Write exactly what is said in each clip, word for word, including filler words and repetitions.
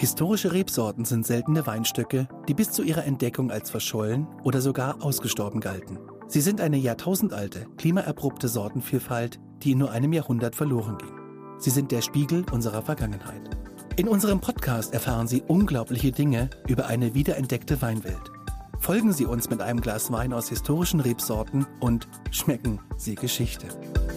Historische Rebsorten sind seltene Weinstöcke, die bis zu ihrer Entdeckung als verschollen oder sogar ausgestorben galten. Sie sind eine jahrtausendalte, klimaerprobte Sortenvielfalt, die in nur einem Jahrhundert verloren ging. Sie sind der Spiegel unserer Vergangenheit. In unserem Podcast erfahren Sie unglaubliche Dinge über eine wiederentdeckte Weinwelt. Folgen Sie uns mit einem Glas Wein aus historischen Rebsorten und schmecken Sie Geschichte.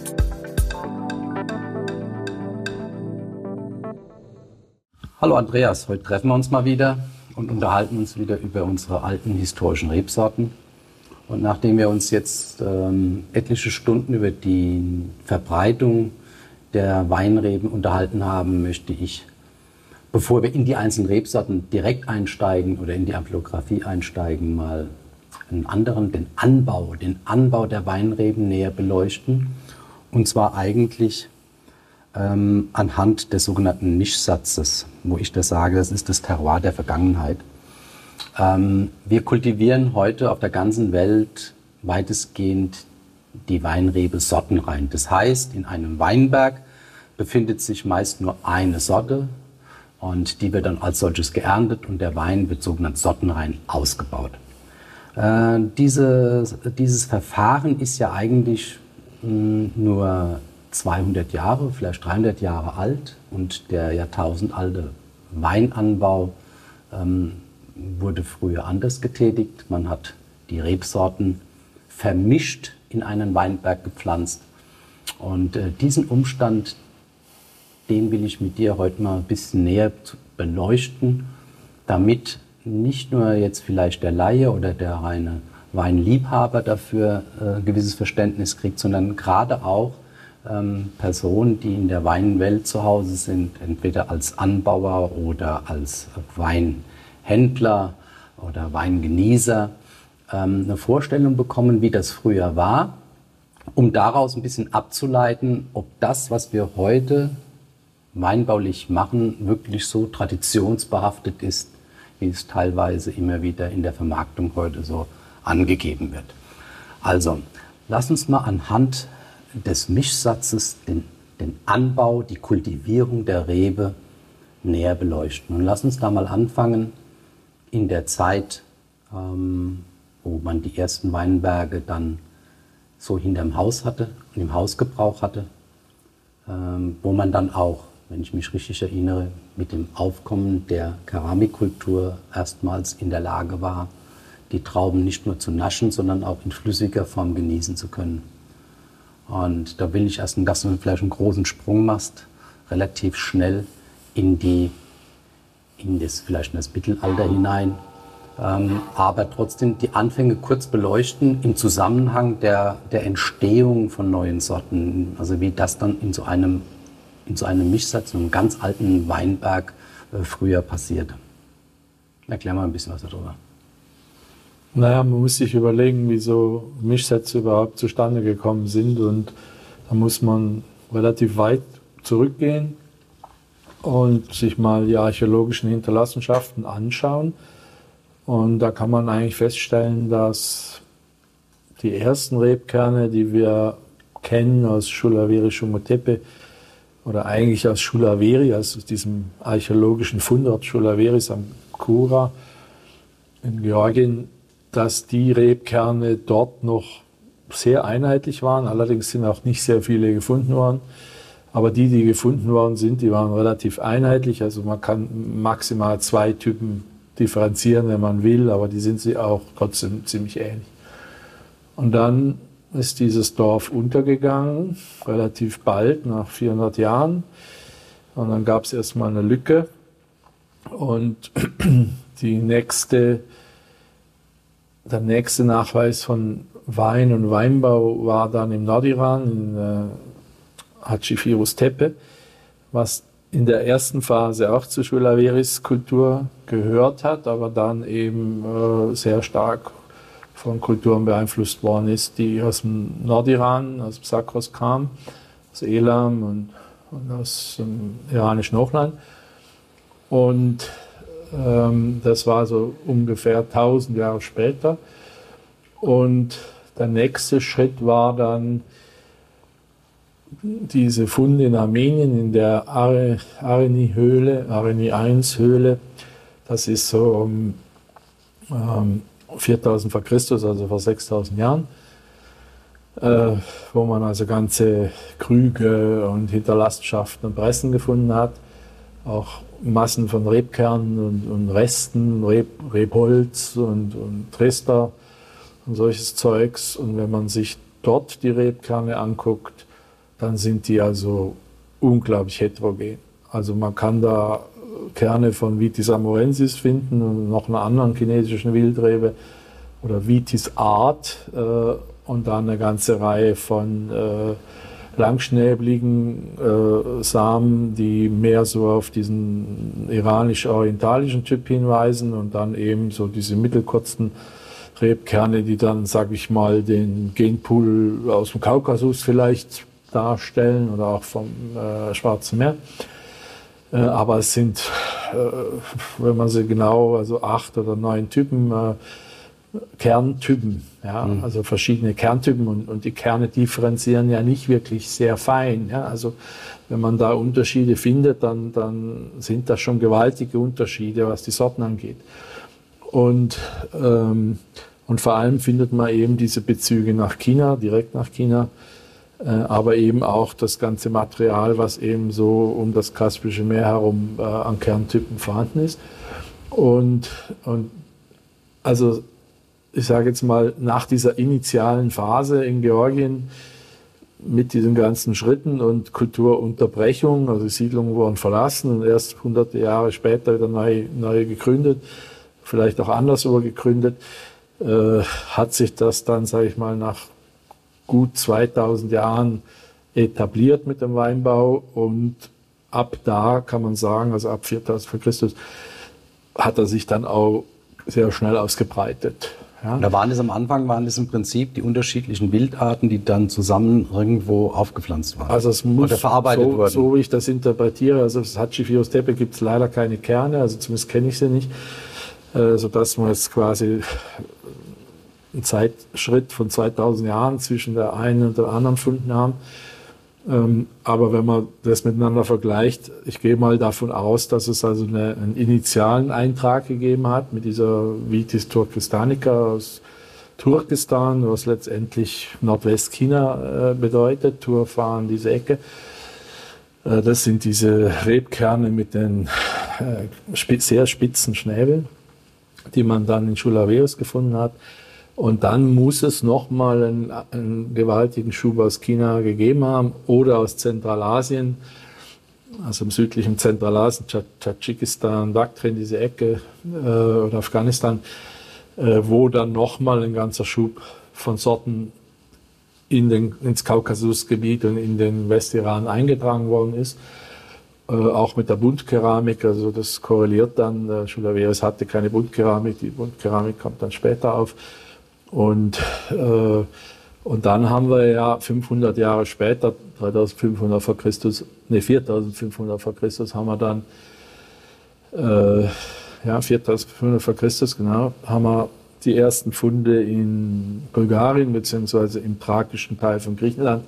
Hallo Andreas, heute treffen wir uns mal wieder und unterhalten uns wieder über unsere alten historischen Rebsorten. Und nachdem wir uns jetzt ähm, etliche Stunden über die Verbreitung der Weinreben unterhalten haben, möchte ich, bevor wir in die einzelnen Rebsorten direkt einsteigen oder in die Ampelografie einsteigen, mal einen anderen, den Anbau, den Anbau der Weinreben näher beleuchten. Und zwar eigentlich ähm, anhand des sogenannten Mischsatzes, wo ich das sage, das ist das Terroir der Vergangenheit. Ähm, wir kultivieren heute auf der ganzen Welt weitestgehend die Weinrebe sortenrein. Das heißt, in einem Weinberg befindet sich meist nur eine Sorte und die wird dann als solches geerntet und der Wein wird sogenannt sortenrein ausgebaut. Äh, diese, dieses Verfahren ist ja eigentlich mh, nur zweihundert Jahre, vielleicht dreihundert Jahre alt und der jahrtausendalte Weinanbau ähm, wurde früher anders getätigt. Man hat die Rebsorten vermischt in einen Weinberg gepflanzt und äh, diesen Umstand, den will ich mit dir heute mal ein bisschen näher beleuchten, damit nicht nur jetzt vielleicht der Laie oder der reine Weinliebhaber dafür äh, ein gewisses Verständnis kriegt, sondern gerade auch ähm, Personen, die in der Weinwelt zu Hause sind, entweder als Anbauer oder als Weinhändler oder Weingenießer, ähm, eine Vorstellung bekommen, wie das früher war, um daraus ein bisschen abzuleiten, ob das, was wir heute weinbaulich machen, wirklich so traditionsbehaftet ist, wie es teilweise immer wieder in der Vermarktung heute so angegeben wird. Also, lass uns mal anhand des Mischsatzes den, den Anbau, die Kultivierung der Rebe näher beleuchten. Und lass uns da mal anfangen in der Zeit, ähm, wo man die ersten Weinberge dann so hinterm Haus hatte und im Hausgebrauch hatte, ähm, wo man dann auch, wenn ich mich richtig erinnere, mit dem Aufkommen der Keramikkultur erstmals in der Lage war, die Trauben nicht nur zu naschen, sondern auch in flüssiger Form genießen zu können. Und da will ich erst, dass du vielleicht einen großen Sprung machst, relativ schnell in, die, in das, vielleicht in das Mittelalter hinein, ähm, aber trotzdem die Anfänge kurz beleuchten im Zusammenhang der, der Entstehung von neuen Sorten, also wie das dann in so einem in so einem Mischsatz, in einem ganz alten Weinberg äh, früher passierte. Erklär mal ein bisschen was darüber. Naja, man muss sich überlegen, wie so Mischsätze überhaupt zustande gekommen sind, und da muss man relativ weit zurückgehen und sich mal die archäologischen Hinterlassenschaften anschauen. Und da kann man eigentlich feststellen, dass die ersten Rebkerne, die wir kennen aus Schulaveri-Shumotepe, oder eigentlich aus Shulaveri, also aus diesem archäologischen Fundort Shulaveri am Kura in Georgien, dass die Rebkerne dort noch sehr einheitlich waren. Allerdings sind auch nicht sehr viele gefunden worden. Aber die, die gefunden worden sind, die waren relativ einheitlich. Also man kann maximal zwei Typen differenzieren, wenn man will, aber die sind sie auch trotzdem ziemlich ähnlich. Und dann ist dieses Dorf untergegangen, relativ bald, nach vierhundert Jahren. Und dann gab es erstmal eine Lücke. Und die nächste, der nächste Nachweis von Wein und Weinbau war dann im Nordiran, in äh, Hatschifirus Tepe, was in der ersten Phase auch zu Shulaveris Kultur gehört hat, aber dann eben äh, sehr stark von Kulturen beeinflusst worden ist, die aus dem Nordiran, aus dem Sakros kamen, aus Elam und, und aus dem iranischen Hochland. Und ähm, das war so ungefähr tausend Jahre später. Und der nächste Schritt war dann diese Funde in Armenien, in der Areni-Höhle, Areni eins Höhle, das ist so um ähm, viertausend vor Christus, also vor sechstausend Jahren, äh, wo man also ganze Krüge und Hinterlassenschaften und Pressen gefunden hat, auch Massen von Rebkernen und, und Resten, Reb, Rebholz und, und Trister und solches Zeugs. Und wenn man sich dort die Rebkerne anguckt, dann sind die also unglaublich heterogen. Also man kann da Kerne von Vitis amorensis finden und noch einer anderen chinesischen Wildrebe oder Vitis art äh, und dann eine ganze Reihe von äh, langschnäbligen äh, Samen, die mehr so auf diesen iranisch-orientalischen Typ hinweisen und dann eben so diese mittelkurzen Rebkerne, die dann, sage ich mal, den Genpool aus dem Kaukasus vielleicht darstellen oder auch vom äh, Schwarzen Meer. Äh, aber es sind, äh, wenn man sie genau, also acht oder neun Typen, äh, Kerntypen, ja, mhm. also verschiedene Kerntypen und, und die Kerne differenzieren ja nicht wirklich sehr fein. Ja, also wenn man da Unterschiede findet, dann, dann sind das schon gewaltige Unterschiede, was die Sorten angeht. Und, ähm, und vor allem findet man eben diese Bezüge nach China, direkt nach China, äh, aber eben auch das ganze Material, was eben so um das Kaspische Meer herum äh, an Kerntypen vorhanden ist. Und, und also ich sage jetzt mal, nach dieser initialen Phase in Georgien mit diesen ganzen Schritten und Kulturunterbrechung, also die Siedlungen wurden verlassen und erst hunderte Jahre später wieder neu, neu gegründet, vielleicht auch anderswo gegründet, äh, hat sich das dann, sage ich mal, nach gut zweitausend Jahren etabliert mit dem Weinbau und ab da kann man sagen, also ab viertausend vor Christus, hat er sich dann auch sehr schnell ausgebreitet. Ja. Da waren es am Anfang, waren es im Prinzip die unterschiedlichen Wildarten, die dann zusammen irgendwo aufgepflanzt waren. Also es muss, oder verarbeitet so, wurden. So wie ich das interpretiere, also das Hatschiphios Tepe gibt es leider keine Kerne, also zumindest kenne ich sie nicht, äh, sodass wir jetzt quasi einen Zeitschritt von zweitausend Jahren zwischen der einen und der anderen Funden haben. Ähm, aber wenn man das miteinander vergleicht, ich gehe mal davon aus, dass es also eine, einen initialen Eintrag gegeben hat mit dieser Vitis turkestanica aus Turkestan, was letztendlich Nordwestchina äh, bedeutet. Turfan, diese Ecke. Äh, das sind diese Rebkerne mit den äh, spitz, sehr spitzen Schnäbeln, die man dann in Chulaveus gefunden hat. Und dann muss es nochmal einen, einen gewaltigen Schub aus China gegeben haben oder aus Zentralasien, also im südlichen Zentralasien, Tadschikistan, Baktrin, diese Ecke äh, oder Afghanistan, äh, wo dann nochmal ein ganzer Schub von Sorten in den, ins Kaukasusgebiet und in den Westiran eingetragen worden ist. Äh, auch mit der Buntkeramik, also das korreliert dann. Äh, Chulaveus hatte keine Buntkeramik, die Buntkeramik kommt dann später auf. Und, äh, und dann haben wir ja fünfhundert Jahre später, dreitausendfünfhundert vor Christus, nee, viertausendfünfhundert vor Christus, haben wir dann, äh, ja, viertausendfünfhundert vor Christus, genau, haben wir die ersten Funde in Bulgarien, beziehungsweise im thrakischen Teil von Griechenland,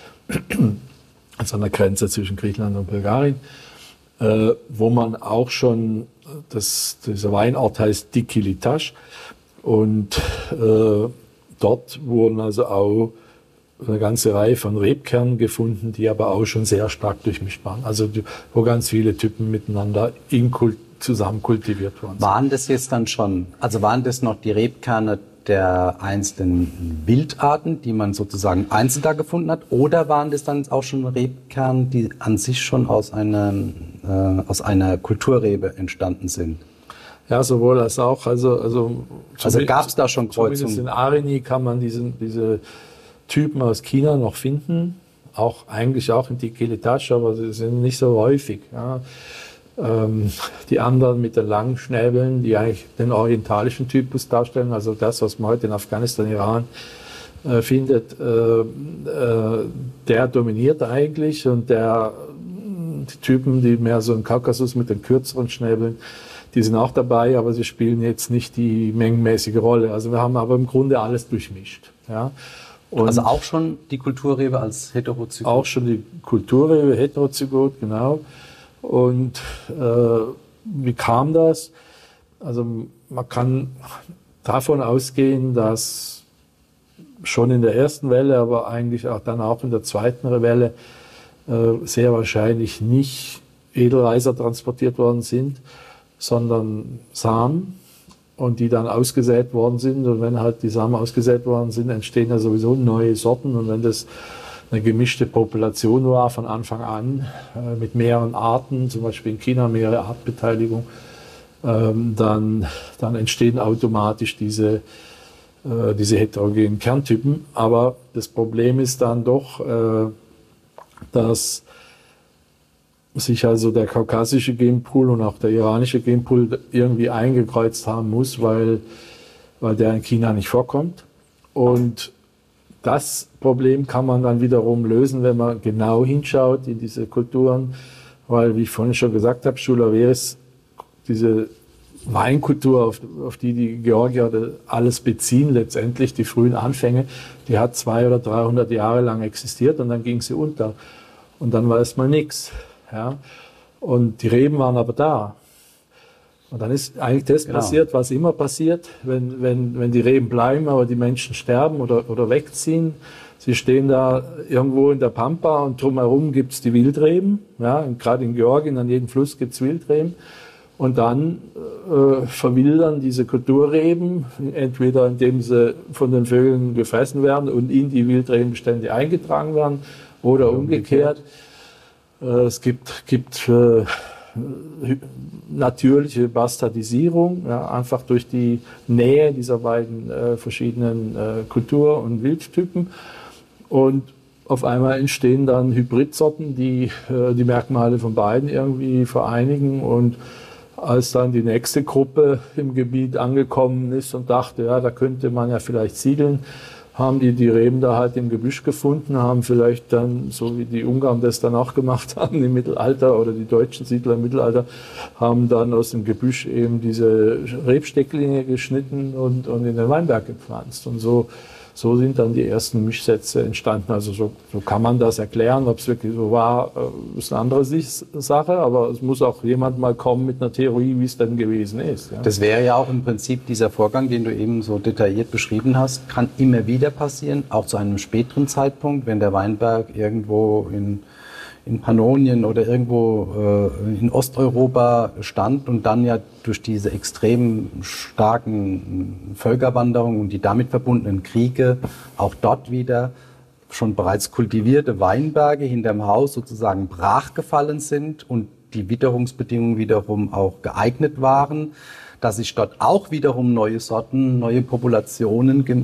also an der Grenze zwischen Griechenland und Bulgarien, äh, wo man auch schon, das, dieser Weinort heißt Dikilitash, und äh, dort wurden also auch eine ganze Reihe von Rebkernen gefunden, die aber auch schon sehr stark durchmischt waren. Also die, wo ganz viele Typen miteinander in Kult, zusammen kultiviert worden sind. Waren das jetzt dann schon, also waren das noch die Rebkerne der einzelnen Wildarten, die man sozusagen einzeln da gefunden hat, oder waren das dann auch schon Rebkerne, die an sich schon aus einer, äh, aus einer Kulturrebe entstanden sind? Ja, sowohl als auch. Also, also, also gab es da schon Kreuzungen? Zumindest in Areni kann man diesen, diese Typen aus China noch finden. Auch, eigentlich auch in Dikilitash, aber sie sind nicht so häufig. Ja. Ähm, die anderen mit den langen Schnäbeln, die eigentlich den orientalischen Typus darstellen, also das, was man heute in Afghanistan, Iran äh, findet, äh, äh, der dominiert eigentlich. Und der, die Typen, die mehr so im Kaukasus mit den kürzeren Schnäbeln, die sind auch dabei, aber sie spielen jetzt nicht die mengenmäßige Rolle. Also wir haben aber im Grunde alles durchmischt. Ja? Und also auch schon die Kulturrebe als Heterozygot? Auch schon die Kulturrebe, Heterozygot, genau. Und äh, wie kam das? Also man kann davon ausgehen, dass schon in der ersten Welle, aber eigentlich auch dann auch in der zweiten Welle äh, sehr wahrscheinlich nicht Edelreiser transportiert worden sind, sondern Samen, und die dann ausgesät worden sind. Und wenn halt die Samen ausgesät worden sind, entstehen ja sowieso neue Sorten. Und wenn das eine gemischte Population war von Anfang an, äh, mit mehreren Arten, zum Beispiel in China mehrere Artbeteiligung, ähm, dann, dann entstehen automatisch diese, äh, diese heterogenen Kerntypen. Aber das Problem ist dann doch, äh, dass sich also der kaukasische Genpool und auch der iranische Genpool irgendwie eingekreuzt haben muss, weil, weil der in China nicht vorkommt. Und das Problem kann man dann wiederum lösen, wenn man genau hinschaut in diese Kulturen, weil, wie ich vorhin schon gesagt habe, Schulaveris, diese Weinkultur, auf, auf die die Georgier alles beziehen, letztendlich die frühen Anfänge, die hat zweihundert oder dreihundert Jahre lang existiert und dann ging sie unter. Und dann war erstmal nichts. Ja, und die Reben waren aber da. Und dann ist eigentlich das genau passiert, was immer passiert, wenn, wenn, wenn die Reben bleiben, aber die Menschen sterben oder, oder wegziehen. Sie stehen da irgendwo in der Pampa und drumherum gibt's die Wildreben. Ja, gerade in Georgien, an jedem Fluss gibt's Wildreben. Und dann äh, verwildern diese Kulturreben, entweder indem sie von den Vögeln gefressen werden und in die Wildrebenbestände eingetragen werden oder, oder umgekehrt. umgekehrt. Es gibt, gibt äh, natürliche Bastardisierung, ja, einfach durch die Nähe dieser beiden äh, verschiedenen äh, Kultur- und Wildtypen. Und auf einmal entstehen dann Hybridsorten, die äh, die Merkmale von beiden irgendwie vereinigen. Und als dann die nächste Gruppe im Gebiet angekommen ist und dachte, ja, da könnte man ja vielleicht siedeln, haben die die Reben da halt im Gebüsch gefunden, haben vielleicht dann, so wie die Ungarn das dann auch gemacht haben im Mittelalter oder die deutschen Siedler im Mittelalter, haben dann aus dem Gebüsch eben diese Rebstecklinge geschnitten und, und in den Weinberg gepflanzt. Und so, so sind dann die ersten Mischsätze entstanden. Also so, so kann man das erklären, ob es wirklich so war, ist eine andere Sache, aber es muss auch jemand mal kommen mit einer Theorie, wie es denn gewesen ist. Ja. Das wäre ja auch im Prinzip dieser Vorgang, den du eben so detailliert beschrieben hast, kann immer wieder passieren, auch zu einem späteren Zeitpunkt, wenn der Weinberg irgendwo in in Pannonien oder irgendwo äh, in Osteuropa stand und dann ja durch diese extrem starken Völkerwanderungen und die damit verbundenen Kriege auch dort wieder schon bereits kultivierte Weinberge hinterm Haus sozusagen brachgefallen sind und die Witterungsbedingungen wiederum auch geeignet waren, dass sich dort auch wiederum neue Sorten, neue Populationen ge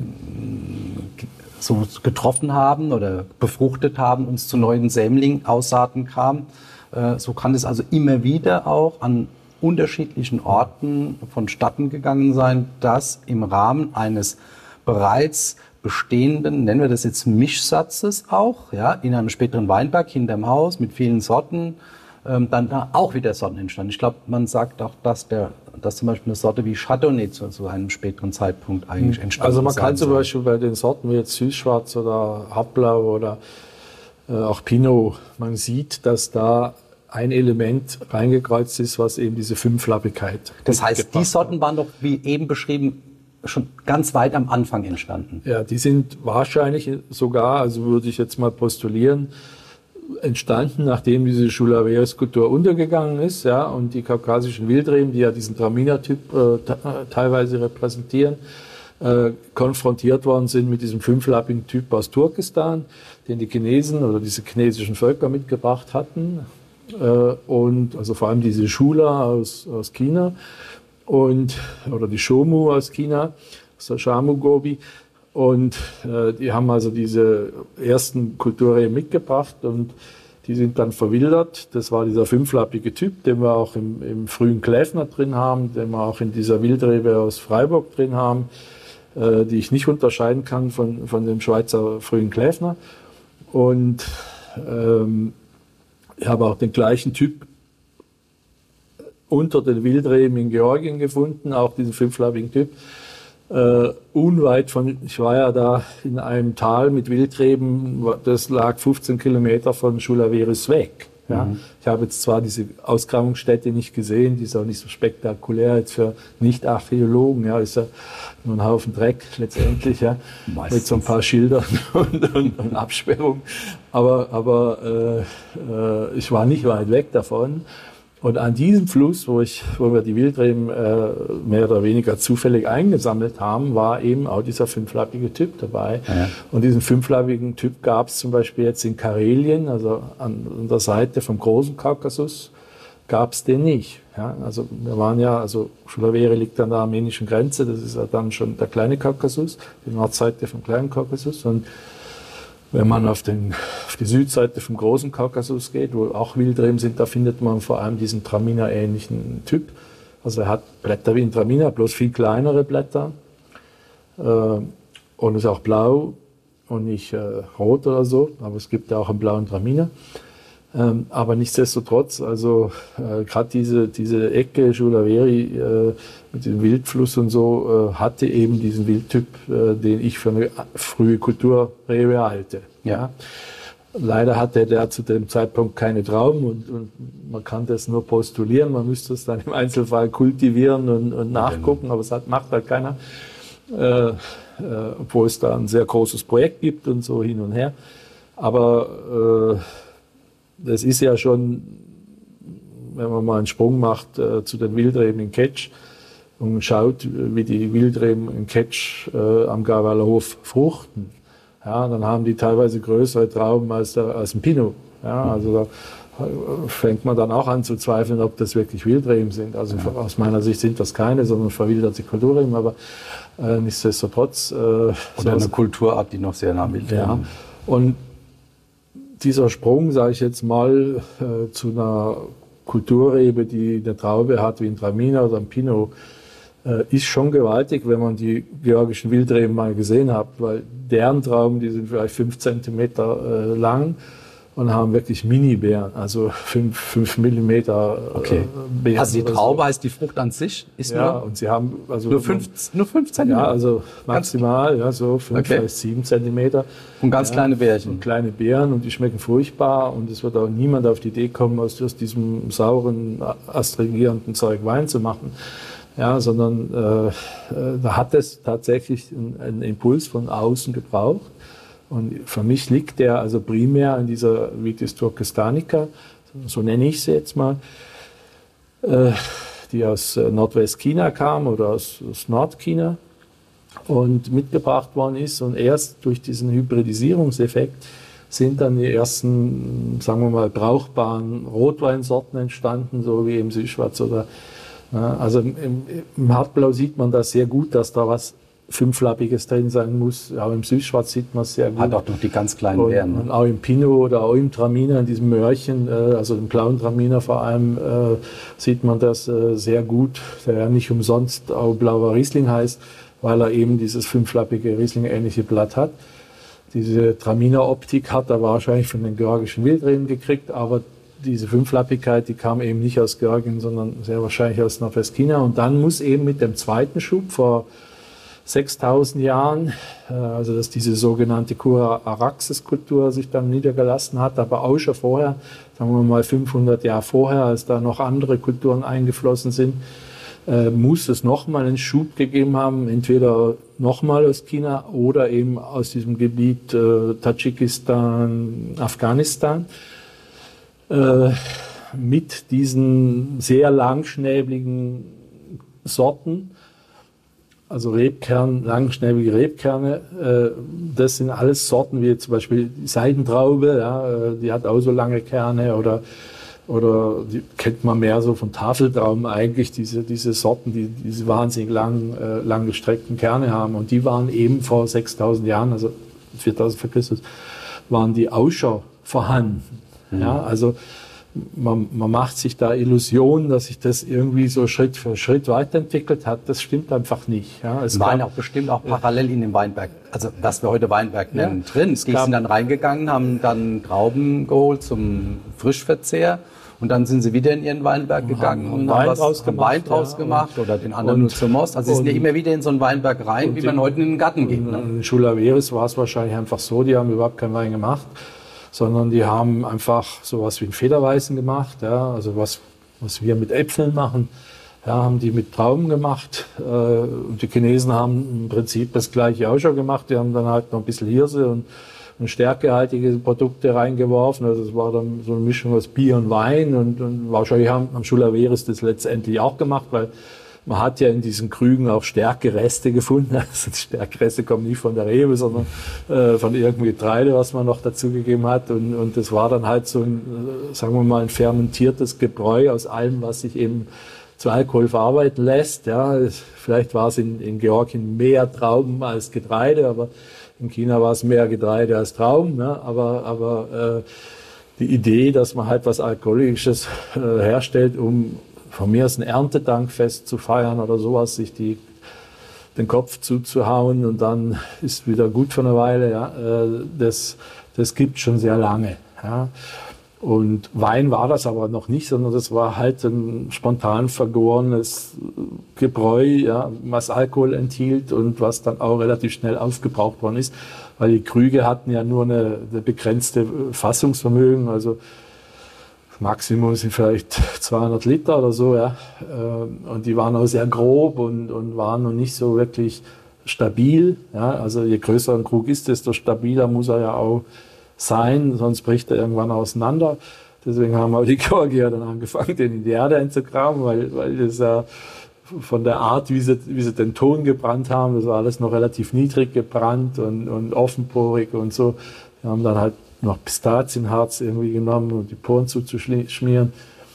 so getroffen haben oder befruchtet haben, uns zu neuen Sämling-Aussaaten kam. Äh, so kann es also immer wieder auch an unterschiedlichen Orten vonstatten gegangen sein, dass im Rahmen eines bereits bestehenden, nennen wir das jetzt Mischsatzes auch, ja, in einem späteren Weinberg hinterm Haus mit vielen Sorten, ähm, dann da auch wieder Sorten entstanden. Ich glaube, man sagt auch, dass der dass zum Beispiel eine Sorte wie Chardonnay zu, zu einem späteren Zeitpunkt eigentlich entstanden ist. Also man kann zum Beispiel bei den Sorten wie jetzt Süßschwarz oder Hartblau oder äh, auch Pinot, man sieht, dass da ein Element reingekreuzt ist, was eben diese Fünflappigkeit. Das heißt, die Sorten waren doch, wie eben beschrieben, schon ganz weit am Anfang entstanden. Ja, die sind wahrscheinlich sogar, also würde ich jetzt mal postulieren, entstanden, nachdem diese Schulaveris-Kultur untergegangen ist, ja, und die kaukasischen Wildreben, die ja diesen Traminer-Typ äh, teilweise repräsentieren, äh, konfrontiert worden sind mit diesem fünflappigen Typ aus Turkestan, den die Chinesen oder diese chinesischen Völker mitgebracht hatten, äh, und also vor allem diese Shula aus, aus China und oder die Shomu aus China, aus der Shamu-Gobi. Und äh, die haben also diese ersten Kulturreben mitgebracht und die sind dann verwildert. Das war dieser fünflappige Typ, den wir auch im, im frühen Kläfner drin haben, den wir auch in dieser Wildrebe aus Freiburg drin haben, äh, die ich nicht unterscheiden kann von, von dem Schweizer frühen Kläfner. Und ähm, ich habe auch den gleichen Typ unter den Wildreben in Georgien gefunden, auch diesen fünflappigen Typ. Äh, unweit von, ich war ja da in einem Tal mit Wildreben, das lag fünfzehn Kilometer von Chulaveris weg. Ja. Mhm. Ich habe jetzt zwar diese Ausgrabungsstätte nicht gesehen, die ist auch nicht so spektakulär jetzt für Nicht-Archäologen, ja, ist ja nur ein Haufen Dreck letztendlich, ja, mit so ein paar Schildern und, und, und Absperrungen. Aber, aber äh, äh, ich war nicht weit weg davon. Und an diesem Fluss, wo, ich, wo wir die Wildreben äh, mehr oder weniger zufällig eingesammelt haben, war eben auch dieser fünflappige Typ dabei. Ja. Und diesen fünflappigen Typ gab es zum Beispiel jetzt in Karelien, also an, an der Seite vom großen Kaukasus, gab es den nicht. Ja, also wir waren ja, also Chulaveri liegt an der armenischen Grenze, das ist ja dann schon der kleine Kaukasus, die Nordseite vom kleinen Kaukasus. Und wenn man auf, den, auf die Südseite vom großen Kaukasus geht, wo auch Wildreben sind, da findet man vor allem diesen Traminer-ähnlichen Typ. Also er hat Blätter wie ein Traminer, bloß viel kleinere Blätter. Äh, und ist auch blau und nicht äh, rot oder so, aber es gibt ja auch einen blauen Traminer. Ähm, aber nichtsdestotrotz, also äh, gerade diese, diese Ecke Chulaveri äh, mit dem Wildfluss und so äh, hatte eben diesen Wildtyp, äh, den ich für eine frühe Kulturrebe halte. Ja. Ja. Leider hatte der zu dem Zeitpunkt keine Trauben und, und man kann das nur postulieren, man müsste es dann im Einzelfall kultivieren und, und nachgucken, aber es hat, macht halt keiner, äh, äh, obwohl es da ein sehr großes Projekt gibt und so hin und her. Aber äh, das ist ja schon, wenn man mal einen Sprung macht äh, zu den Wildreben in Ketsch und schaut, wie die Wildreben in Ketsch äh, am Garvaler Hof fruchten, ja, dann haben die teilweise größere Trauben als, der, als ein Pinot. Ja, also da fängt man dann auch an zu zweifeln, ob das wirklich Wildreben sind. Also ja. Aus meiner Sicht sind das keine, sondern verwilderte Kulturreben, aber äh, nichtsdestotrotz. Äh, Oder so eine Kulturart, die noch sehr nah mit ja. Und dieser Sprung, sage ich jetzt mal, äh, zu einer Kulturrebe, die eine Traube hat wie ein Traminer oder ein Pinot, äh, ist schon gewaltig, wenn man die georgischen Wildreben mal gesehen hat, weil deren Trauben, die sind vielleicht fünf Zentimeter äh, lang und haben wirklich Mini-Beeren, also fünf, fünf Millimeter okay. äh, Beeren. Also die Traube so. Heißt die Frucht an sich? Ist ja, nur, und sie haben also nur, fünf, nur fünf Zentimeter? Ja, also maximal, ja, so fünf, okay. vielleicht sieben Zentimeter. Und ganz ja, kleine Beerchen? Und kleine Beeren und die schmecken furchtbar und es wird auch niemand auf die Idee kommen, aus, aus diesem sauren, astringierenden Zeug Wein zu machen. Ja, sondern äh, äh, da hat es tatsächlich einen, einen Impuls von außen gebraucht. Und für mich liegt der also primär in dieser Vitis turkestanica, so nenne ich sie jetzt mal, äh, die aus äh, Nordwestchina kam oder aus, aus Nordchina und mitgebracht worden ist. Und erst durch diesen Hybridisierungseffekt sind dann die ersten, sagen wir mal, brauchbaren Rotweinsorten entstanden, so wie im Süßschwarz oder ja, also im, im Hartblau sieht man das sehr gut, dass da was Fünflappiges drin sein muss. Auch im Süßschwarz sieht man es sehr gut. Hat auch noch die ganz kleinen Beeren. Und, und auch im Pinot oder auch im Traminer, in diesem Möhrchen, äh, also im blauen Traminer vor allem, äh, sieht man das äh, sehr gut, der ja nicht umsonst auch blauer Riesling heißt, weil er eben dieses fünflappige Riesling-ähnliche Blatt hat. Diese Traminer-Optik hat er wahrscheinlich von den georgischen Wildreben gekriegt, aber diese Fünflappigkeit, die kam eben nicht aus Georgien, sondern sehr wahrscheinlich aus Nordwestchina. Und dann muss eben mit dem zweiten Schub vor sechstausend Jahren, also dass diese sogenannte Kura Araxes-Kultur sich dann niedergelassen hat, aber auch schon vorher, sagen wir mal fünfhundert Jahre vorher, als da noch andere Kulturen eingeflossen sind, äh, muss es nochmal einen Schub gegeben haben, entweder nochmal aus China oder eben aus diesem Gebiet äh, Tadschikistan, Afghanistan, äh, mit diesen sehr langschnäbligen Sorten, also Rebkern, langschnäbige Rebkerne, äh, das sind alles Sorten wie zum Beispiel die Seidentraube, ja, äh, die hat auch so lange Kerne, oder oder die kennt man mehr so von Tafeltrauben eigentlich, diese diese Sorten, die diese wahnsinnig lang äh, lang gestreckten Kerne haben, und die waren eben vor sechstausend Jahren, also viertausend vor Christus, waren die auch schon vorhanden. Mhm. Ja, also Man, man macht sich da Illusionen, dass sich das irgendwie so Schritt für Schritt weiterentwickelt hat. Das stimmt einfach nicht. Ja, es waren auch bestimmt auch parallel in dem Weinberg, also was wir heute Weinberg nennen, ja, drin. Die sind dann reingegangen, haben dann Trauben geholt zum Frischverzehr Und dann sind sie wieder in ihren Weinberg gegangen und haben, was, haben Wein draus gemacht ja, oder den anderen nur zum Most. Also sie sind ja immer wieder in so einen Weinberg rein, wie man heute in den Garten geht. Ne? In Schulaveris war es wahrscheinlich einfach so, die haben überhaupt keinen Wein gemacht, sondern die haben einfach sowas wie einen Federweißen gemacht, ja, also was, was wir mit Äpfeln machen, ja, haben die mit Trauben gemacht. Äh, und die Chinesen haben im Prinzip das Gleiche auch schon gemacht. Die haben dann halt noch ein bisschen Hirse und und stärkehaltige Produkte reingeworfen. Also es war dann so eine Mischung aus Bier und Wein und, und wahrscheinlich haben am Schulaveris das letztendlich auch gemacht, weil man hat ja in diesen Krügen auch Stärkereste gefunden. Also die Stärkereste kommen nicht von der Rebe, sondern äh, von irgendeinem Getreide, was man noch dazugegeben hat. Und, und das war dann halt so ein, sagen wir mal, ein fermentiertes Gebräu aus allem, was sich eben zu Alkohol verarbeiten lässt. Ja, es, vielleicht war es in, in Georgien mehr Trauben als Getreide, aber in China war es mehr Getreide als Trauben, ne? aber, aber äh, die Idee, dass man halt was Alkoholisches äh, herstellt, um von mir aus ein Erntedankfest zu feiern oder sowas, sich die, den Kopf zuzuhauen und dann ist wieder gut für eine Weile, ja? äh, das, das gibt schon sehr lange. Ja? Und Wein war das aber noch nicht, sondern das war halt ein spontan vergorenes Gebräu, ja, was Alkohol enthielt und was dann auch relativ schnell aufgebraucht worden ist, weil die Krüge hatten ja nur eine, eine begrenzte Fassungsvermögen, also das Maximum sind vielleicht zweihundert Liter oder so, ja, und die waren auch sehr grob und, und waren noch nicht so wirklich stabil, ja, also je größer ein Krug ist, desto stabiler muss er ja auch sein, sonst bricht er irgendwann auseinander. Deswegen haben auch die Georgier dann angefangen, den in die Erde einzugraben, weil, weil das ja von der Art, wie sie, wie sie den Ton gebrannt haben, das war alles noch relativ niedrig gebrannt und, und offenporig und so. Die haben dann halt noch Pistazienharz irgendwie genommen, um die Poren zuzuschmieren.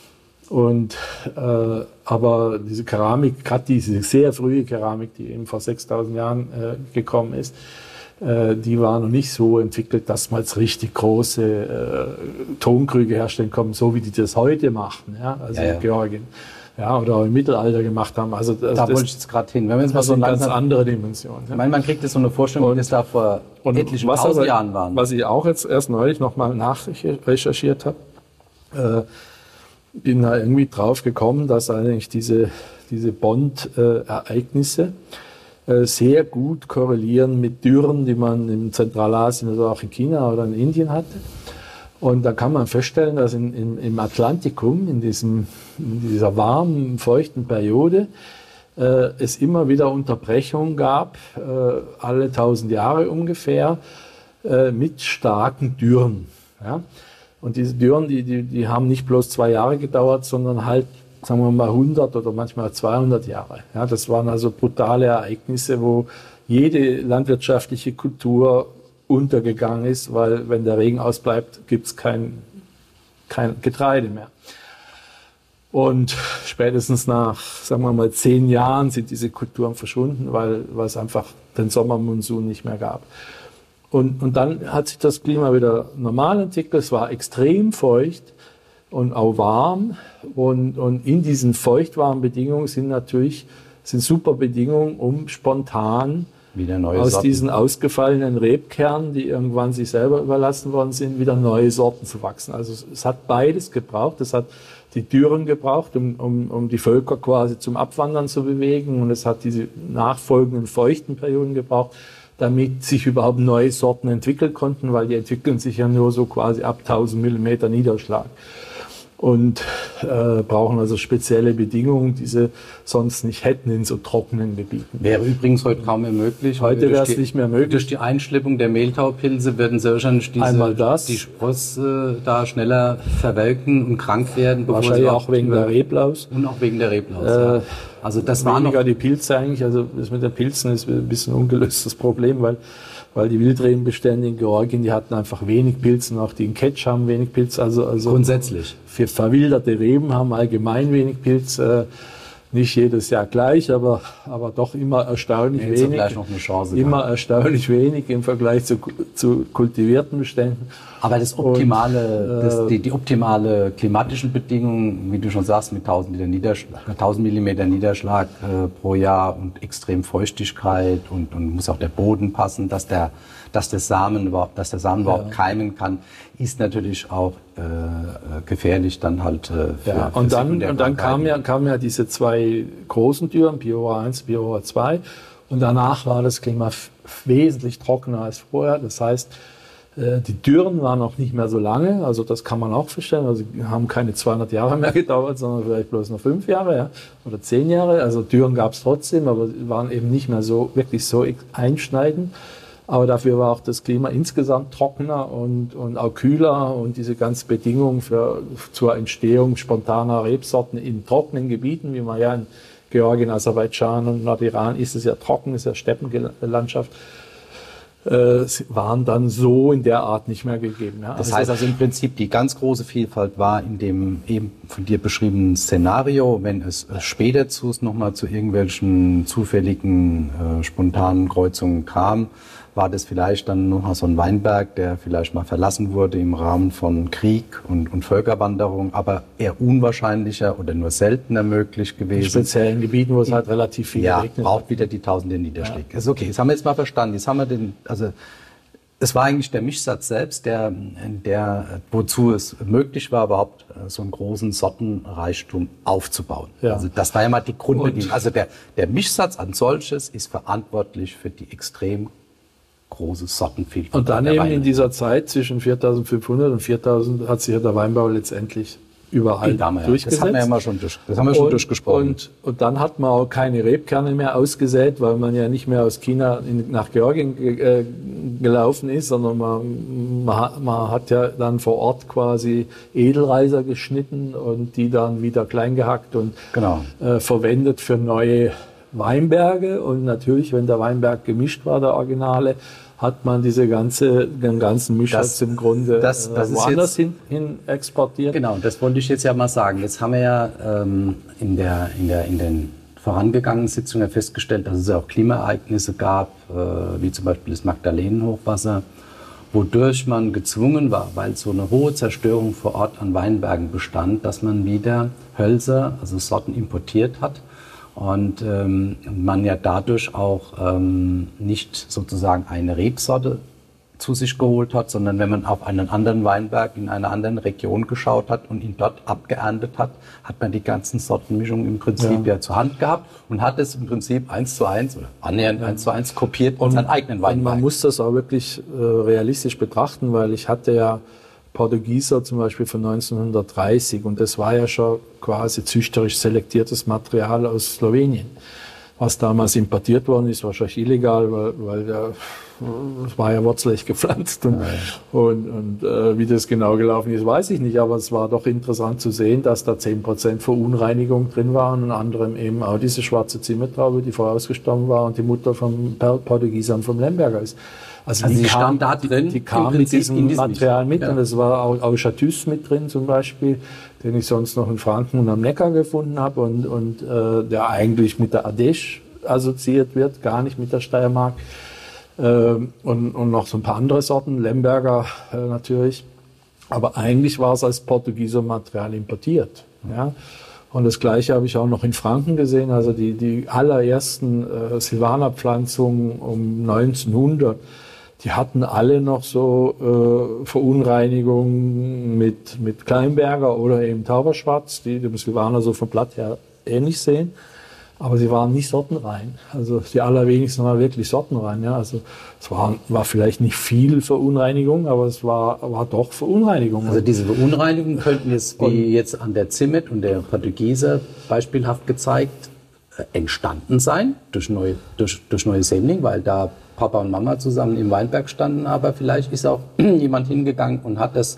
Und, äh, aber diese Keramik, gerade diese sehr frühe Keramik, die eben vor sechstausend Jahren äh, gekommen ist, die war noch nicht so entwickelt, dass man jetzt richtig große äh, Tonkrüge herstellen kann, so wie die das heute machen, ja, also ja, ja. in Georgien, ja, oder auch im Mittelalter gemacht haben. Also das, da wollte ich jetzt gerade hin. Wenn wir jetzt mal so eine ganz andere Dimension. Ja. Ich meine, man kriegt jetzt so eine Vorstellung, wie das da vor etlichen tausend aber, Jahren waren. Was ich auch jetzt erst neulich nochmal nachrecherchiert habe, äh, bin da irgendwie drauf gekommen, dass eigentlich diese diese Bond-Ereignisse äh, sehr gut korrelieren mit Dürren, die man in Zentralasien oder auch in China oder in Indien hatte. Und da kann man feststellen, dass in, in, im Atlantikum, in, diesem, in dieser warmen, feuchten Periode, äh, es immer wieder Unterbrechungen gab, äh, alle tausend Jahre ungefähr, äh, mit starken Dürren. Ja? Und diese Dürren, die, die, die haben nicht bloß zwei Jahre gedauert, sondern halt sagen wir mal hundert oder manchmal zweihundert Jahre. Ja, das waren also brutale Ereignisse, wo jede landwirtschaftliche Kultur untergegangen ist, weil wenn der Regen ausbleibt, gibt es kein, kein Getreide mehr. Und spätestens nach, sagen wir mal, zehn Jahren sind diese Kulturen verschwunden, weil, weil es einfach den Sommermonsun nicht mehr gab. Und, und dann hat sich das Klima wieder normal entwickelt. Es war extrem feucht und auch warm. Und, und in diesen feuchtwarmen Bedingungen sind natürlich sind super Bedingungen, um spontan wieder neue aus Sorten. diesen ausgefallenen Rebkernen, die irgendwann sich selber überlassen worden sind, wieder neue Sorten zu wachsen. Also es hat beides gebraucht. Es hat die Dürren gebraucht, um, um, um die Völker quasi zum Abwandern zu bewegen. Und es hat diese nachfolgenden feuchten Perioden gebraucht, damit sich überhaupt neue Sorten entwickeln konnten, weil die entwickeln sich ja nur so quasi ab tausend Millimeter Niederschlag. Und äh, brauchen also spezielle Bedingungen, die sie sonst nicht hätten in so trockenen Gebieten. Wäre übrigens heute kaum mehr möglich. Heute wäre es nicht mehr möglich. Durch die Einschleppung der Mehltaupilze würden sie wahrscheinlich diese, Einmal das. die Sprosse da schneller verwelken und krank werden. Bevor Wahrscheinlich sie auch wegen der Reblaus. Und auch wegen der Reblaus, äh, ja. Also das war weniger noch die Pilze eigentlich. Also das mit den Pilzen ist ein bisschen ein ungelöstes Problem, weil weil die Wildrebenbestände in Georgien, die hatten einfach wenig Pilze, auch die in Ketsch haben wenig Pilze. Also, also grundsätzlich. Für verwilderte Reben haben allgemein wenig Pilz. Äh, nicht jedes Jahr gleich, aber, aber doch immer erstaunlich Jetzt wenig. gleich noch eine Chance immer kann. erstaunlich wenig im Vergleich zu, zu kultivierten Beständen. Aber das optimale, Und, äh, das, die, die optimale klimatischen Bedingungen, wie du schon sagst, mit tausend Liter Niederschlag, tausend Millimeter Niederschlag äh, pro Jahr und extrem Feuchtigkeit und, und muss auch der Boden passen, dass der, dass der Samen überhaupt, dass der Samen überhaupt ja. keimen kann. ist natürlich auch äh, gefährlich dann halt äh, für, ja, und, für dann, und dann kamen ja, kamen ja diese zwei großen Dürren, Biora eins, Biora zwei, und danach war das Klima f- wesentlich trockener als vorher. Das heißt, äh, die Dürren waren auch nicht mehr so lange, also das kann man auch feststellen, also haben keine zweihundert Jahre mehr gedauert, sondern vielleicht bloß noch fünf Jahre, ja, oder zehn Jahre. Also Dürren gab es trotzdem, aber waren eben nicht mehr so wirklich so einschneidend. Aber dafür war auch das Klima insgesamt trockener und, und auch kühler, und diese ganzen Bedingungen für, zur Entstehung spontaner Rebsorten in trockenen Gebieten, wie man ja in Georgien, Aserbaidschan und Nordiran ist es ja trocken, ist ja Steppenlandschaft, äh, waren dann so in der Art nicht mehr gegeben. Ja. Das heißt also im Prinzip, die ganz große Vielfalt war in dem eben von dir beschriebenen Szenario, wenn es später zu, nochmal zu irgendwelchen zufälligen, äh, spontanen Kreuzungen kam, war das vielleicht dann noch mal so ein Weinberg, der vielleicht mal verlassen wurde im Rahmen von Krieg und, und Völkerwanderung, aber eher unwahrscheinlicher oder nur seltener möglich gewesen. In speziellen Gebieten, wo es halt relativ viel ja, regnet. braucht wieder die tausende Niederschläge. Ja. Ist okay, das haben wir jetzt mal verstanden. Jetzt haben wir den, also es war eigentlich der Mischsatz selbst, der, der, wozu es möglich war, überhaupt so einen großen Sortenreichtum aufzubauen. Ja. Also das war ja mal die Grundbedingung. Also der, der Mischsatz an solches ist verantwortlich für die extrem große Sortenvielfalt. Und dann eben in dieser Zeit zwischen viertausendfünfhundert und viertausend hat sich ja der Weinbau letztendlich überall durchgesetzt. Das haben wir ja mal schon, durch, das haben wir schon und, durchgesprochen. Und, und dann hat man auch keine Rebkerne mehr ausgesät, weil man ja nicht mehr aus China in, nach Georgien äh, gelaufen ist, sondern man, man, hat, man hat ja dann vor Ort quasi Edelreiser geschnitten und die dann wieder klein gehackt und genau. äh, verwendet für neue Weinberge. Und natürlich, wenn der Weinberg gemischt war, der Originale, hat man diese ganze, den ganzen Mischschatz im Grunde das, das äh, woanders hin, hin exportiert. Genau, das wollte ich jetzt ja mal sagen. Jetzt haben wir ja ähm, in, der, in, der, in den vorangegangenen Sitzungen festgestellt, dass es auch Klimaereignisse gab, äh, wie zum Beispiel das Magdalenenhochwasser, wodurch man gezwungen war, weil so eine hohe Zerstörung vor Ort an Weinbergen bestand, dass man wieder Hölzer, also Sorten importiert hat. Und ähm, man ja dadurch auch ähm, nicht sozusagen eine Rebsorte zu sich geholt hat, sondern wenn man auf einen anderen Weinberg in einer anderen Region geschaut hat und ihn dort abgeerntet hat, hat man die ganzen Sortenmischungen im Prinzip ja, ja zur Hand gehabt und hat es im Prinzip eins zu eins oder annähernd ja. eins zu eins kopiert und in seinen eigenen Weinberg. Und man muss das auch wirklich äh, realistisch betrachten, weil ich hatte ja Portugieser zum Beispiel von neunzehnhundertdreißig und das war ja schon quasi züchterisch selektiertes Material aus Slowenien. Was damals importiert worden ist, wahrscheinlich illegal, weil, weil der, es war ja wurzelig gepflanzt. Und, ja. und, und äh, wie das genau gelaufen ist, weiß ich nicht. Aber es war doch interessant zu sehen, dass da zehn Prozent Verunreinigung drin waren. Unter anderem eben auch diese schwarze Zimmertraube, die vorher ausgestorben war und die Mutter vom Portugiesern vom Lemberger ist. Also, also die, die kam da drin, die, die kam mit diesem, diesem Material mit ja. und es war auch, auch Chartreuse mit drin zum Beispiel, den ich sonst noch in Franken und am Neckar gefunden habe und, und äh, der eigentlich mit der Ardèche assoziiert wird, gar nicht mit der Steiermark. Äh, und, und noch so ein paar andere Sorten, Lemberger äh, natürlich. Aber eigentlich war es als Portugieser Material importiert. Ja. Und das Gleiche habe ich auch noch in Franken gesehen, also die, die allerersten äh, Silvaner-Pflanzungen um neunzehnhundert, die hatten alle noch so äh, Verunreinigungen mit, mit Kleinberger oder eben Tauberschwarz, die dem Silvaner so vom Blatt her ähnlich sehen. Aber sie waren nicht sortenrein. Also die allerwenigsten waren wirklich sortenrein. Ja. Also es war, war vielleicht nicht viel Verunreinigung, aber es war, war doch Verunreinigung. Also diese Verunreinigung könnten jetzt, wie und, jetzt an der Zimmet und der Portugieser beispielhaft gezeigt, äh, entstanden sein durch neue, durch, durch neue Sämling, weil da Papa und Mama zusammen im Weinberg standen. Aber vielleicht ist auch jemand hingegangen und hat das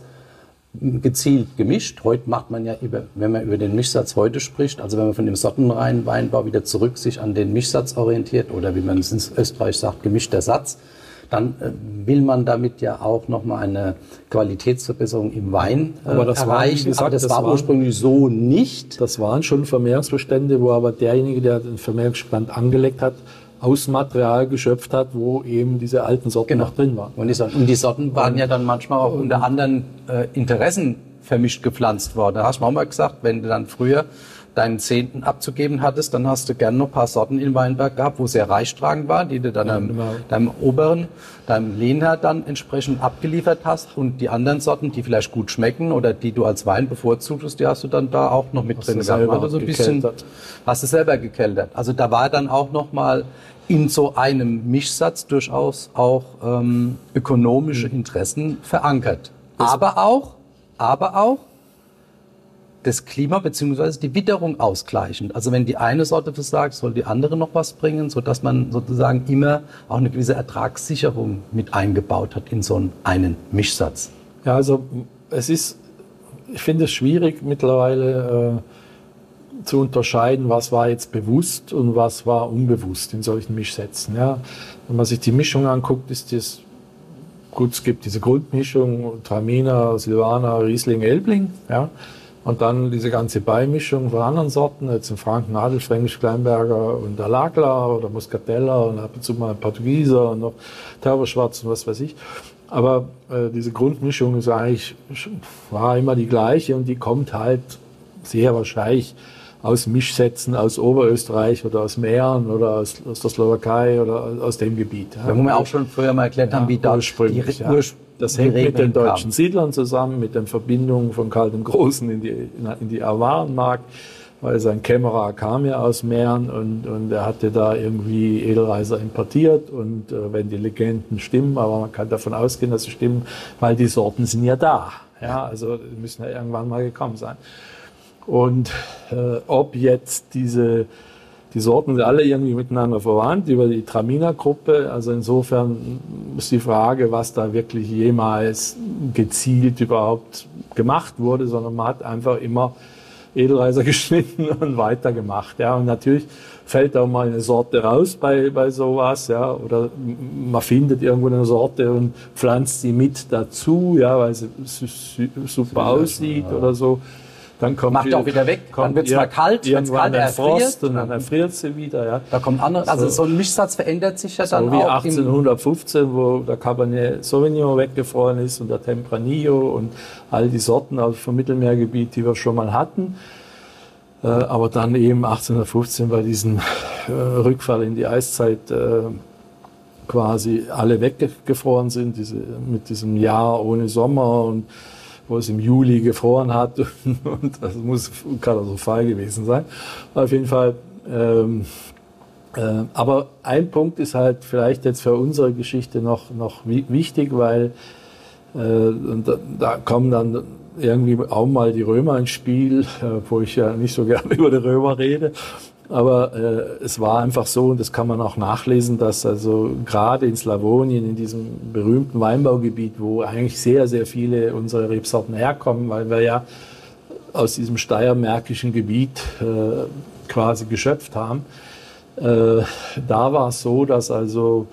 gezielt gemischt. Heute macht man ja, über, wenn man über den Mischsatz heute spricht, also wenn man von dem sortenreinen Weinbau wieder zurück sich an den Mischsatz orientiert oder wie man es in Österreich sagt, gemischter Satz, dann äh, will man damit ja auch nochmal eine Qualitätsverbesserung im Wein äh, aber das erreichen. War, gesagt, aber das, das war waren, ursprünglich so nicht. Das waren schon Vermehrungsbestände, wo aber derjenige, der den Vermehrungsbestand angelegt hat, aus Material geschöpft hat, wo eben diese alten Sorten genau. noch drin waren. Und die Sorten, und die Sorten waren und, ja dann manchmal auch unter anderen äh, Interessen vermischt gepflanzt worden. Da hast du auch mal gesagt, wenn du dann früher deinen Zehnten abzugeben hattest, dann hast du gerne noch ein paar Sorten in Weinberg gehabt, wo sehr reichstragend war, die du dann Ja, deinem, genau. deinem oberen, deinem Lehnherr dann entsprechend abgeliefert hast. Und die anderen Sorten, die vielleicht gut schmecken oder die du als Wein bevorzugst, die hast du dann da auch noch mit Hast drin du gehabt. selber Also so ein bisschen, gekeltert. hast du selber gekeltert. Also da war dann auch noch mal in so einem Mischsatz durchaus auch ähm, ökonomische Interessen verankert. Aber auch, aber auch das Klima bzw. die Witterung ausgleichend. Also wenn die eine Sorte versagt, soll die andere noch was bringen, sodass man sozusagen immer auch eine gewisse Ertragssicherung mit eingebaut hat in so einen Mischsatz. Ja, also es ist, ich finde es schwierig mittlerweile äh, zu unterscheiden, was war jetzt bewusst und was war unbewusst in solchen Mischsätzen. Ja. Wenn man sich die Mischung anguckt, ist das gut, es gibt diese Grundmischung, Traminer, Silvaner, Riesling, Elbling, ja. Und dann diese ganze Beimischung von anderen Sorten, jetzt in Franken, Adel, Fränkisch, Kleinberger und der Lagler oder Muscatella und ab und zu mal Portugieser und noch Terberschwarz und was weiß ich. Aber äh, diese Grundmischung ist eigentlich, war immer die gleiche und die kommt halt sehr wahrscheinlich aus Mischsätzen aus Oberösterreich oder aus Mähren oder aus, aus der Slowakei oder aus dem Gebiet. Ja, wo wir auch schon früher mal erklärt haben, Ja, wie da die, ursprünglich, ja. Urspr- Das die hängt mit Regeln den deutschen kamen. Siedlern zusammen, mit den Verbindungen von Karl dem Großen in die, in die Awarenmark, weil sein Kämmerer kam ja aus Mähren und, und er hatte da irgendwie Edelreiser importiert und äh, wenn die Legenden stimmen, aber man kann davon ausgehen, dass sie stimmen, weil die Sorten sind ja da. Ja, also die müssen ja irgendwann mal gekommen sein. Und äh, ob jetzt diese Die Sorten sind alle irgendwie miteinander verwandt über die Traminer-Gruppe. Also insofern ist die Frage, was da wirklich jemals gezielt überhaupt gemacht wurde, sondern man hat einfach immer Edelreiser geschnitten und weitergemacht. Ja. Und natürlich fällt auch mal eine Sorte raus bei, bei sowas, ja. Oder man findet irgendwo eine Sorte und pflanzt sie mit dazu, ja, weil sie super aussieht oder so. Dann kommt Macht wieder, auch wieder weg, dann kommt wird's ir- mal kalt, wenn's irgendwann kalt ein erfriert. Frost und dann erfriert sie wieder. Ja. Da kommt andere, also So. so ein Mischsatz verändert sich ja dann So wie auch. Im, achtzehnhundertfünfzehn, wo der Cabernet Sauvignon weggefroren ist und der Tempranillo und all die Sorten aus vom Mittelmeergebiet, die wir schon mal hatten. Äh, aber dann eben achtzehnhundertfünfzehn bei diesem äh, Rückfall in die Eiszeit äh, quasi alle weggefroren sind, diese, mit diesem Jahr ohne Sommer und wo es im Juli gefroren hat und das muss katastrophal gewesen sein. Auf jeden Fall. Ähm, äh, aber ein Punkt ist halt vielleicht jetzt für unsere Geschichte noch, noch wi- wichtig, weil äh, und da, da kommen dann irgendwie auch mal die Römer ins Spiel, äh, wo ich ja nicht so gerne über die Römer rede. Aber äh, es war einfach so, und das kann man auch nachlesen, dass also gerade in Slawonien, in diesem berühmten Weinbaugebiet, wo eigentlich sehr, sehr viele unserer Rebsorten herkommen, weil wir ja aus diesem steiermärkischen Gebiet äh, quasi geschöpft haben, äh, da war es so, dass also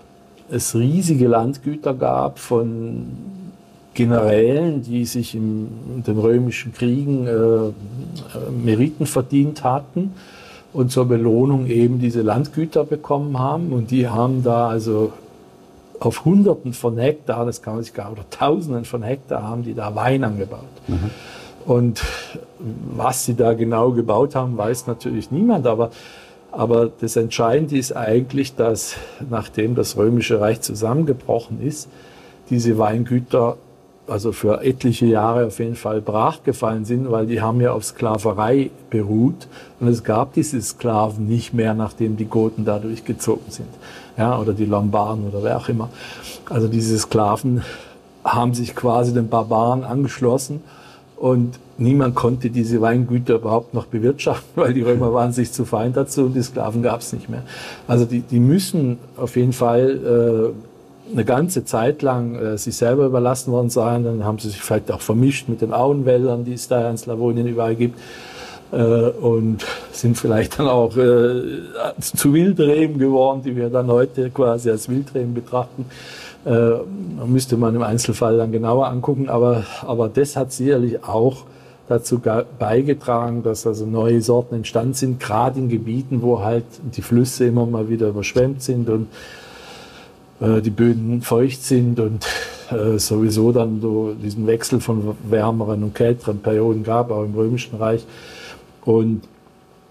es riesige Landgüter gab von Generälen, die sich in, in den römischen Kriegen äh, Meriten verdient hatten und zur Belohnung eben diese Landgüter bekommen haben. Und die haben da also auf Hunderten von Hektar, das kann man sich gar, oder Tausenden von Hektar, haben die da Wein angebaut. Mhm. Und was sie da genau gebaut haben, weiß natürlich niemand. Aber, aber das Entscheidende ist eigentlich, dass nachdem das Römische Reich zusammengebrochen ist, diese Weingüter also für etliche Jahre auf jeden Fall brachgefallen sind, weil die haben ja auf Sklaverei beruht und es gab diese Sklaven nicht mehr, nachdem die Goten da durchgezogen sind, ja, oder die Lombarden oder wer auch immer. Also diese Sklaven haben sich quasi den Barbaren angeschlossen und niemand konnte diese Weingüter überhaupt noch bewirtschaften, weil die Römer waren sich zu fein dazu und die Sklaven gab es nicht mehr. Also die, die müssen auf jeden Fall äh, eine ganze Zeit lang äh, sich selber überlassen worden sein. Dann haben sie sich vielleicht auch vermischt mit den Auenwäldern, die es da in Slawonien überall gibt. Äh, und sind vielleicht dann auch äh, zu Wildreben geworden, die wir dann heute quasi als Wildreben betrachten. Äh, müsste man im Einzelfall dann genauer angucken. Aber, aber das hat sicherlich auch dazu beigetragen, dass also neue Sorten entstanden sind, gerade in Gebieten, wo halt die Flüsse immer mal wieder überschwemmt sind und die Böden feucht sind und äh, sowieso dann so diesen Wechsel von wärmeren und kälteren Perioden gab, auch im Römischen Reich. Und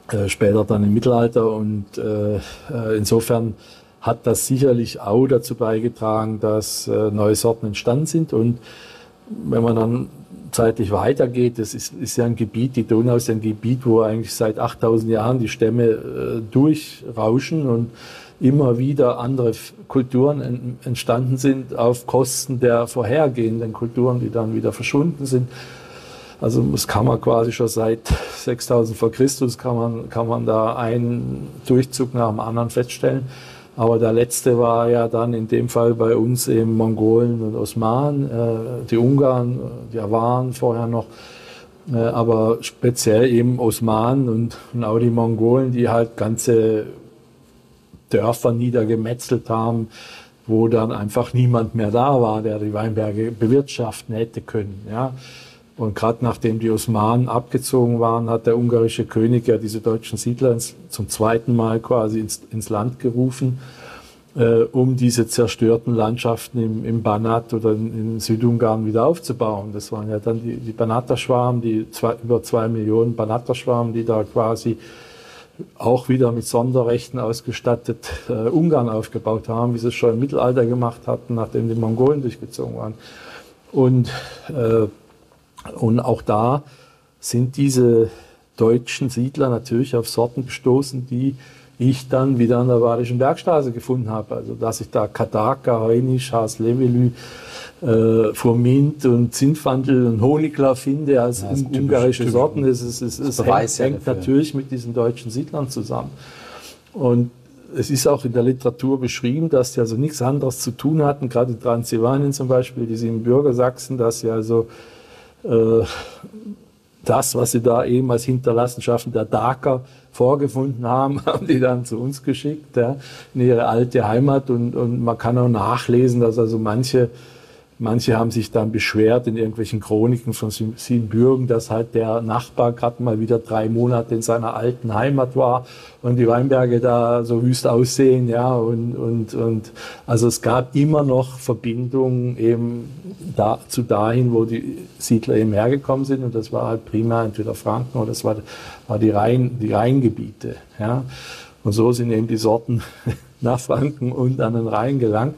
äh, später dann im Mittelalter. Und äh, äh, insofern hat das sicherlich auch dazu beigetragen, dass äh, neue Sorten entstanden sind. Und wenn man dann zeitlich weitergeht, das ist, ist ja ein Gebiet, die Donau ist ja ein Gebiet, wo eigentlich seit achttausend Jahren die Stämme äh, durchrauschen und immer wieder andere Kulturen en, entstanden sind auf Kosten der vorhergehenden Kulturen, die dann wieder verschwunden sind. Also das kann man quasi schon seit sechstausend vor Christus kann man, kann man da einen Durchzug nach dem anderen feststellen. Aber der letzte war ja dann in dem Fall bei uns eben Mongolen und Osmanen, äh, die Ungarn, die Awaren vorher noch, äh, aber speziell eben Osmanen und, und auch die Mongolen, die halt ganze Dörfer niedergemetzelt haben, wo dann einfach niemand mehr da war, der die Weinberge bewirtschaften hätte können. Ja. Und gerade nachdem die Osmanen abgezogen waren, hat der ungarische König ja diese deutschen Siedler ins, zum zweiten Mal quasi ins, ins Land gerufen, äh, um diese zerstörten Landschaften im, im Banat oder in, in Südungarn wieder aufzubauen. Das waren ja dann die, die Banaterschwarmen, die zwei, über zwei Millionen Banaterschwarmen, die da quasi auch wieder mit Sonderrechten ausgestattet äh, Ungarn aufgebaut haben, wie sie es schon im Mittelalter gemacht hatten, nachdem die Mongolen durchgezogen waren. Und äh, Und auch da sind diese deutschen Siedler natürlich auf Sorten gestoßen, die ich dann wieder an der Badischen Bergstraße gefunden habe. Also dass ich da Kadaka, Heunisch, Haas-Levelü, äh, Furmint und Zinfandel und Honigla finde als ja, typisch, ungarische typisch. Sorten. Das, ist, es, es hängt, hängt natürlich mit diesen deutschen Siedlern zusammen. Und es ist auch in der Literatur beschrieben, dass die also nichts anderes zu tun hatten, gerade in Transsilvanien zum Beispiel, die Siebenbürger Sachsen, dass sie also das, was sie da eben als Hinterlassenschaften der Daker vorgefunden haben, haben die dann zu uns geschickt, ja, in ihre alte Heimat. Und, und man kann auch nachlesen, dass also manche, manche haben sich dann beschwert in irgendwelchen Chroniken von Siebenbürgen, dass halt der Nachbar gerade mal wieder drei Monate in seiner alten Heimat war und die Weinberge da so wüst aussehen, ja, und, und, und also es gab immer noch Verbindungen eben da, zu dahin, wo die Siedler eben hergekommen sind, und das war halt primär entweder Franken oder das war, war die Rhein, die Rheingebiete, ja, und so sind eben die Sorten nach Franken und an den Rhein gelangt.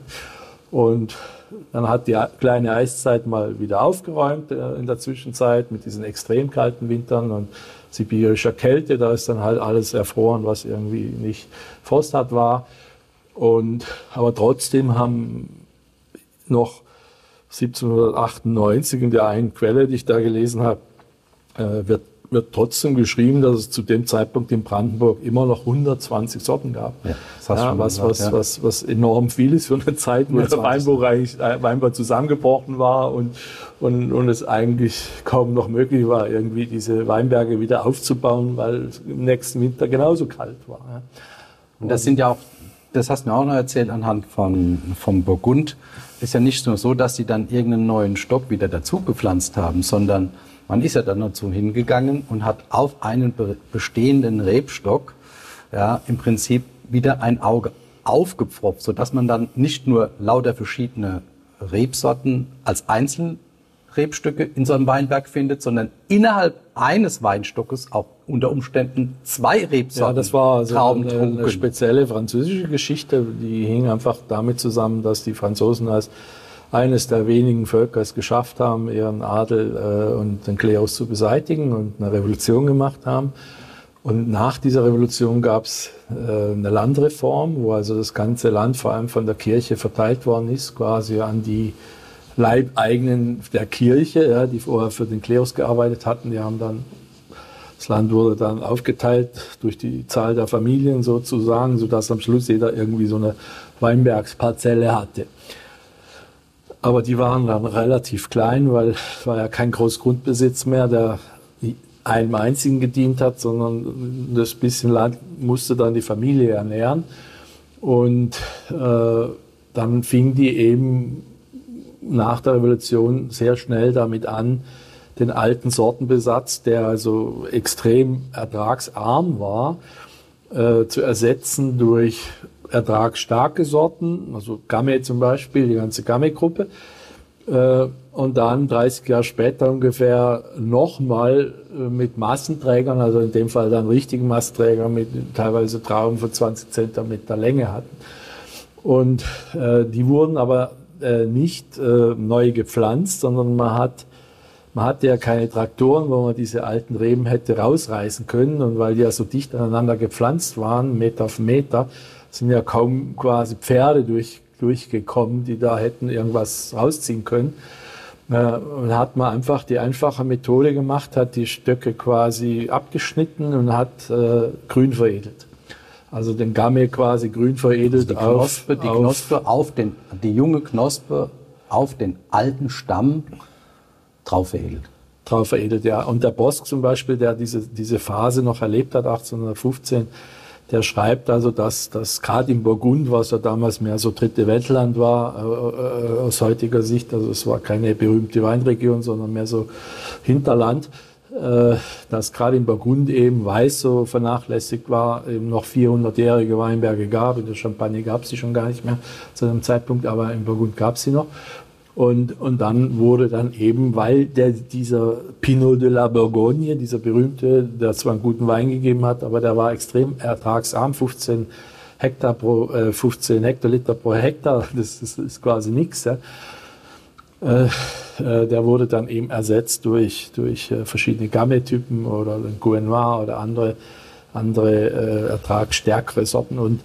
Und dann hat die kleine Eiszeit mal wieder aufgeräumt äh, in der Zwischenzeit mit diesen extrem kalten Wintern und sibirischer Kälte. Da ist dann halt alles erfroren, was irgendwie nicht frosthart war. Und, aber trotzdem haben noch siebzehnhundertachtundneunzig in der einen Quelle, die ich da gelesen habe, äh, wird wird trotzdem geschrieben, dass es zu dem Zeitpunkt in Brandenburg immer noch hundertzwanzig Sorten gab. Ja, das hast ja, du was, gesagt, was, ja. was, was enorm viel ist für eine Zeit, wo der Weinbau, eigentlich, Weinbau zusammengebrochen war und, und, und es eigentlich kaum noch möglich war, irgendwie diese Weinberge wieder aufzubauen, weil es im nächsten Winter genauso kalt war. Ja. Und das sind ja auch, das hast du mir auch noch erzählt anhand von, vom Burgund, ist ja nicht nur so, dass sie dann irgendeinen neuen Stock wieder dazu gepflanzt haben, sondern man ist ja dann dazu hingegangen und hat auf einen bestehenden Rebstock ja, im Prinzip wieder ein Auge aufgepfropft, sodass man dann nicht nur lauter verschiedene Rebsorten als Einzelrebstücke in so einem Weinberg findet, sondern innerhalb eines Weinstockes auch unter Umständen zwei Rebsorten. Ja, das war also eine, eine spezielle französische Geschichte, die hing einfach damit zusammen, dass die Franzosen als eines der wenigen Völker es geschafft haben, ihren Adel äh, und den Klerus zu beseitigen und eine Revolution gemacht haben. Und nach dieser Revolution gab es äh, eine Landreform, wo also das ganze Land vor allem von der Kirche verteilt worden ist, quasi an die Leibeigenen der Kirche, ja, die vorher für den Klerus gearbeitet hatten. Die haben dann, das Land wurde dann aufgeteilt durch die Zahl der Familien sozusagen, sodass am Schluss jeder irgendwie so eine Weinbergsparzelle hatte. Aber die waren dann relativ klein, weil es war ja kein Großgrundbesitz mehr, der einem einzigen gedient hat, sondern das bisschen Land musste dann die Familie ernähren. Und äh, dann fing die eben nach der Revolution sehr schnell damit an, den alten Sortenbesatz, der also extrem ertragsarm war, äh, zu ersetzen durch ertragsstarke Sorten, also Gamay zum Beispiel, die ganze Gamay-Gruppe. Äh, und dann dreißig Jahre später ungefähr nochmal äh, mit Massenträgern, also in dem Fall dann richtigen Massenträgern mit teilweise Trauben von zwanzig Zentimeter Länge hatten. Und äh, die wurden aber äh, nicht äh, neu gepflanzt, sondern man hat Man hatte ja keine Traktoren, wo man diese alten Reben hätte rausreißen können. Und weil die ja so dicht aneinander gepflanzt waren, Meter auf Meter, sind ja kaum quasi Pferde durch, durchgekommen, die da hätten irgendwas rausziehen können. Äh, und hat man einfach die einfache Methode gemacht, hat die Stöcke quasi abgeschnitten und hat äh, grün veredelt. Also den Gamme quasi grün veredelt. Also die Knospe, auf, die Knospe auf den, die junge Knospe auf den alten Stamm drauf veredelt. Drauf veredelt, ja. Und der Bosk zum Beispiel, der diese, diese Phase noch erlebt hat, achtzehnhundertfünfzehn, der schreibt also, dass, dass gerade im Burgund, was ja damals mehr so dritte Weltland war, äh, aus heutiger Sicht, also es war keine berühmte Weinregion, sondern mehr so Hinterland, äh, dass gerade in Burgund eben Weiß so vernachlässigt war, eben noch vierhundertjährige Weinberge gab. In der Champagne gab es sie schon gar nicht mehr zu einem Zeitpunkt, aber in Burgund gab es sie noch. Und, und dann wurde dann eben, weil der, dieser Pinot de la Bourgogne, dieser berühmte, der zwar einen guten Wein gegeben hat, aber der war extrem ertragsarm, fünfzehn Hektar pro, äh, fünfzehn Hektoliter pro Hektar, das, das ist quasi nichts. Ja. Äh, äh, der wurde dann eben ersetzt durch, durch äh, verschiedene Gamay-Typen oder den Gouenoir oder andere, andere äh, ertragsstärkere Sorten. Und,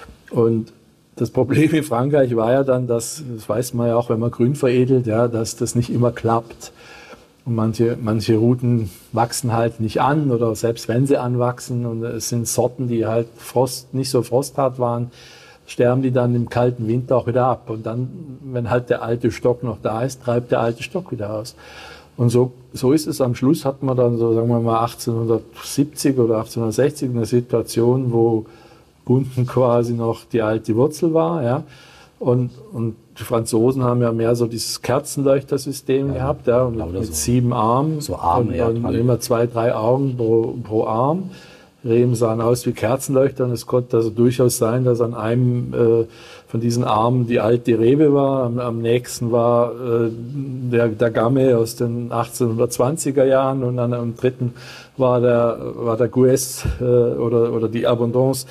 und das Problem in Frankreich war ja dann, dass, das weiß man ja auch, wenn man grün veredelt, ja, dass das nicht immer klappt. Und manche, manche Routen wachsen halt nicht an oder selbst wenn sie anwachsen und es sind Sorten, die halt Frost, nicht so frosthart waren, sterben die dann im kalten Winter auch wieder ab. Und dann, wenn halt der alte Stock noch da ist, treibt der alte Stock wieder aus. Und so, so ist es am Schluss, hat man dann so, sagen wir mal, achtzehnhundertsiebzig oder achtzehnhundertsechzig eine Situation, wo unten quasi noch die alte Wurzel war, ja. Und, und die Franzosen haben ja mehr so dieses Kerzenleuchtersystem ja, gehabt, ja, und mit so sieben Armen. So Arme, ja. Und immer zwei, drei Augen pro, pro Arm. Reben sahen aus wie Kerzenleuchter und es konnte also durchaus sein, dass an einem äh, von diesen Armen die alte Rebe war, am, am nächsten war äh, der, der Gamme aus den achtzehnhundertzwanziger Jahren und dann am dritten war der, war der Guess äh, oder, oder die Abondance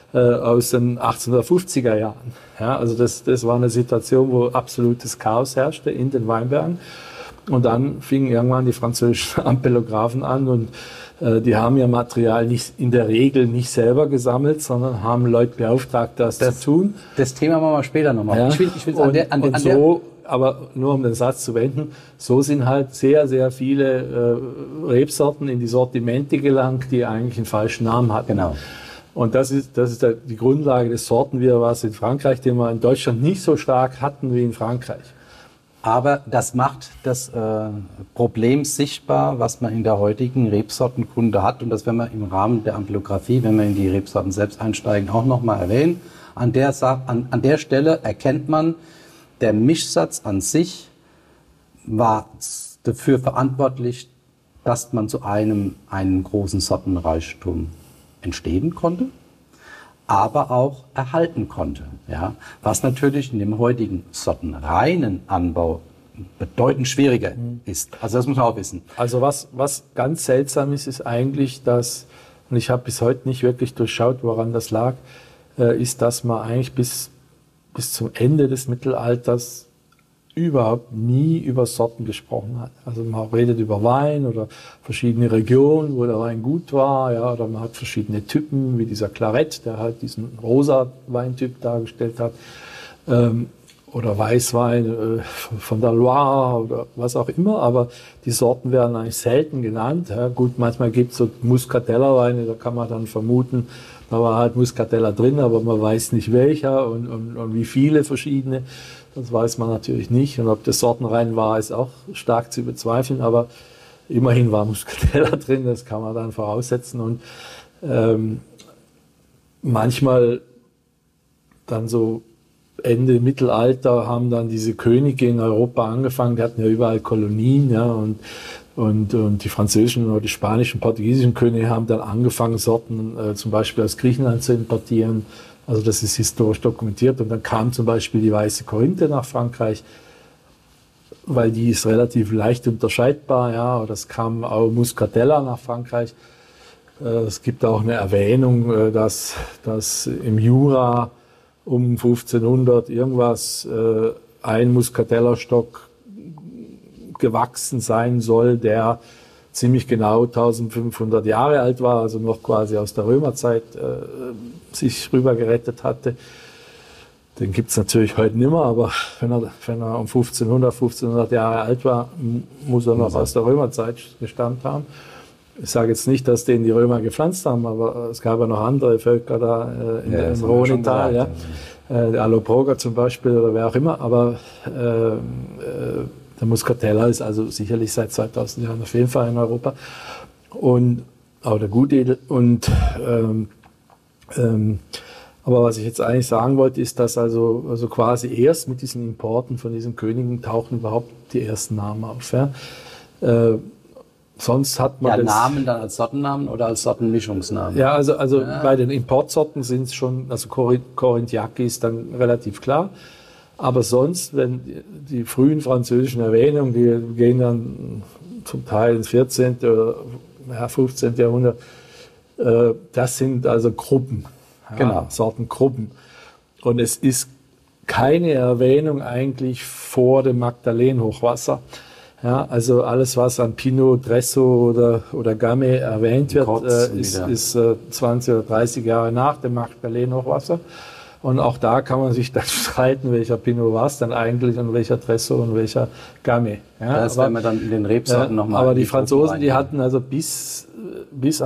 aus den achtzehnhundertfünfziger Jahren. Ja, also das, das war eine Situation, wo absolutes Chaos herrschte in den Weinbergen. Und dann fingen irgendwann die französischen Ampelographen an und äh, die haben ihr Material nicht, in der Regel nicht selber gesammelt, sondern haben Leute beauftragt, das, das zu tun. Das Thema machen wir später nochmal. Ja, ich will, ich will und, an der, an, und an so, aber nur um den Satz zu wenden, so sind halt sehr, sehr viele äh, Rebsorten in die Sortimente gelangt, die eigentlich einen falschen Namen hatten. Genau. Und das ist, das ist die Grundlage des Sortenwirrwarrs in Frankreich, den wir in Deutschland nicht so stark hatten wie in Frankreich. Aber das macht das äh, Problem sichtbar, was man in der heutigen Rebsortenkunde hat. Und das werden wir im Rahmen der Ampelografie, wenn wir in die Rebsorten selbst einsteigen, auch nochmal erwähnen. An der, an, an der Stelle erkennt man, der Mischsatz an sich war dafür verantwortlich, dass man zu einem, einem großen Sortenreichtum entstehen konnte, aber auch erhalten konnte. Ja? Was natürlich in dem heutigen sortenreinen Anbau bedeutend schwieriger mhm. ist. Also das muss man auch wissen. Also was, was ganz seltsam ist, ist eigentlich, dass, und ich habe bis heute nicht wirklich durchschaut, woran das lag, äh, ist, dass man eigentlich bis, bis zum Ende des Mittelalters überhaupt nie über Sorten gesprochen hat. Also man redet über Wein oder verschiedene Regionen, wo der Wein gut war, ja, oder man hat verschiedene Typen, wie dieser Claret, der halt diesen rosa Weintyp dargestellt hat, ähm, oder Weißwein äh, von der Loire oder was auch immer, aber die Sorten werden eigentlich selten genannt. Ja. Gut, manchmal gibt es so Muscatella-Weine, da kann man dann vermuten, da war halt Muscatella drin, aber man weiß nicht welcher und, und, und wie viele verschiedene. Das weiß man natürlich nicht. Und ob das sortenrein war, ist auch stark zu bezweifeln. Aber immerhin war Muscatella drin, das kann man dann voraussetzen. Und ähm, manchmal dann so Ende Mittelalter haben dann diese Könige in Europa angefangen. Die hatten ja überall Kolonien, ja, und, und, und die französischen oder die spanischen, portugiesischen Könige haben dann angefangen, Sorten äh, zum Beispiel aus Griechenland zu importieren. Also das ist historisch dokumentiert. Und dann kam zum Beispiel die Weiße Korinthe nach Frankreich. weil die ist relativ leicht unterscheidbar. Ja, das kam auch Muscatella nach Frankreich. Es gibt auch eine Erwähnung, dass, dass im Jura um fünfzehnhundert irgendwas ein Muscatellerstock gewachsen sein soll, der ziemlich genau eintausendfünfhundert Jahre alt war, also noch quasi aus der Römerzeit äh, sich rüber gerettet hatte. Den gibt's natürlich heute nicht mehr, aber wenn er, wenn er um fünfzehnhundert, fünfzehnhundert Jahre alt war, muss er noch aus der Römerzeit gestammt haben. Ich sage jetzt nicht, dass den die Römer gepflanzt haben, aber es gab ja noch andere Völker da äh, in, ja, im Rhônetal, ja. Äh, der Allobroger zum Beispiel oder wer auch immer, aber äh, äh, der Muscatella ist also sicherlich seit zweitausend Jahren auf jeden Fall in Europa. Und auch der Gutedel. Und ähm, ähm, aber was ich jetzt eigentlich sagen wollte, ist, dass also, also quasi erst mit diesen Importen von diesen Königen tauchen überhaupt die ersten Namen auf. Ja. Äh, sonst hat man ja, das, Namen dann als Sortennamen oder als Sortenmischungsnamen? Ja, also, also ja. bei den Importsorten sind es schon, also Corinthiaki ist dann relativ klar. Aber sonst, wenn die, die frühen französischen Erwähnungen, die gehen dann zum Teil ins vierzehnten oder ja, fünfzehnten Jahrhundert, äh, das sind also Gruppen, ja, genau. Sortengruppen. Und es ist keine Erwähnung eigentlich vor dem Magdalen-Hochwasser. Ja, also alles, was an Pinot, Tresso oder, oder Gamay erwähnt wird, äh, ist, ist äh, zwanzig oder dreißig Jahre nach dem Magdalen-Hochwasser. Und auch da kann man sich dann streiten, welcher Pinot war es dann eigentlich und welcher Tresso und welcher Gamay. Ja, das werden wir dann in den Rebsorten äh, nochmal. Aber die, die Franzosen, die hatten also bis, bis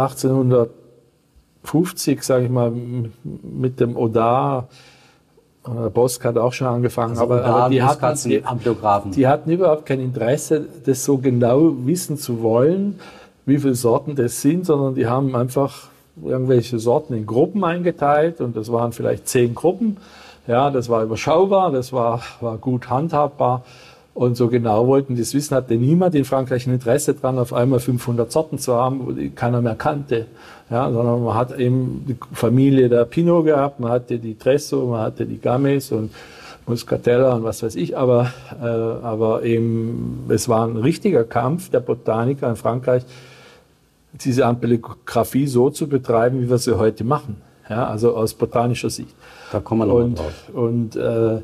achtzehnhundertfünfzig, sage ich mal, mit dem Odar, äh, Bosk hat auch schon angefangen, also aber, aber die, hatten, die, Amplographen. die hatten überhaupt kein Interesse, das so genau wissen zu wollen, wie viele Sorten das sind, sondern die haben einfach irgendwelche Sorten in Gruppen eingeteilt und das waren vielleicht zehn Gruppen. Ja, das war überschaubar, das war, war gut handhabbar und so genau wollten die es wissen, hatte niemand in Frankreich ein Interesse dran, auf einmal fünfhundert Sorten zu haben, die keiner mehr kannte. Ja, sondern man hat eben die Familie der Pinot gehabt, man hatte die Tresso, man hatte die Gamays und Muscatella und was weiß ich, aber, äh, aber eben, es war ein richtiger Kampf der Botaniker in Frankreich, diese Ampeliographie so zu betreiben, wie wir sie heute machen. Ja, also aus botanischer Sicht. Da kommen wir noch und, drauf. Und äh,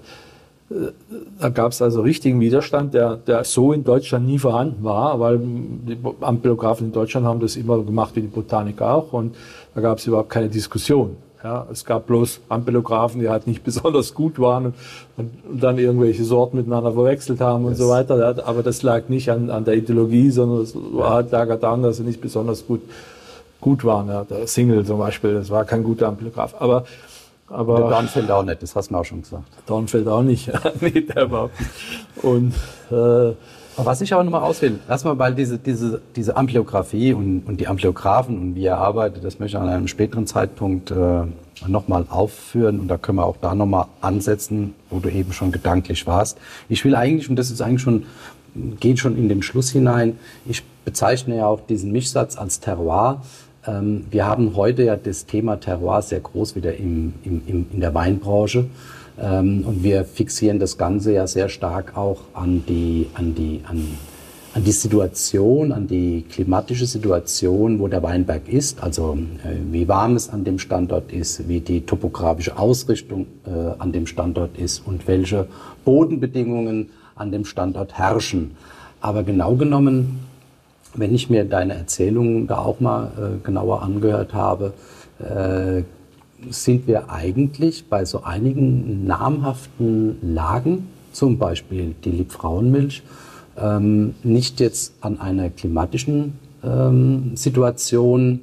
da gab es also richtigen Widerstand, der, der so in Deutschland nie vorhanden war, weil die Ampelographen in Deutschland haben das immer gemacht wie die Botaniker auch und da gab es überhaupt keine Diskussion. Ja, es gab bloß Ampelographen, die halt nicht besonders gut waren und, und, und dann irgendwelche Sorten miteinander verwechselt haben und das so weiter. Ja, aber das lag nicht an, an der Ideologie, sondern es war halt lag daran, dass sie nicht besonders gut, gut waren. Ja, der Single zum Beispiel, das war kein guter Ampelograph. Aber, aber der Dornfeld auch nicht, das hast du auch schon gesagt. Dornfeld auch nicht. Nee, der überhaupt nicht. Und, äh, was ich auch nochmal auswählen, lass mal, weil diese, diese, diese Ampeliographie und, und die Ampeliographen und wie er arbeitet, das möchte ich an einem späteren Zeitpunkt äh, nochmal aufführen und da können wir auch da nochmal ansetzen, wo du eben schon gedanklich warst. Ich will eigentlich, und das ist eigentlich schon, geht schon in den Schluss hinein, ich bezeichne ja auch diesen Mischsatz als Terroir. Ähm, wir haben heute ja das Thema Terroir sehr groß wieder im, im, im, in der Weinbranche. Ähm, und wir fixieren das Ganze ja sehr stark auch an die, an die, an, an die Situation, an die klimatische Situation, wo der Weinberg ist. Also äh, wie warm es an dem Standort ist, wie die topografische Ausrichtung äh, an dem Standort ist und welche Bodenbedingungen an dem Standort herrschen. Aber genau genommen, wenn ich mir deine Erzählungen da auch mal äh, genauer angehört habe, äh, sind wir eigentlich bei so einigen namhaften Lagen, zum Beispiel die Liebfrauenmilch, ähm, nicht jetzt an einer klimatischen ähm, Situation,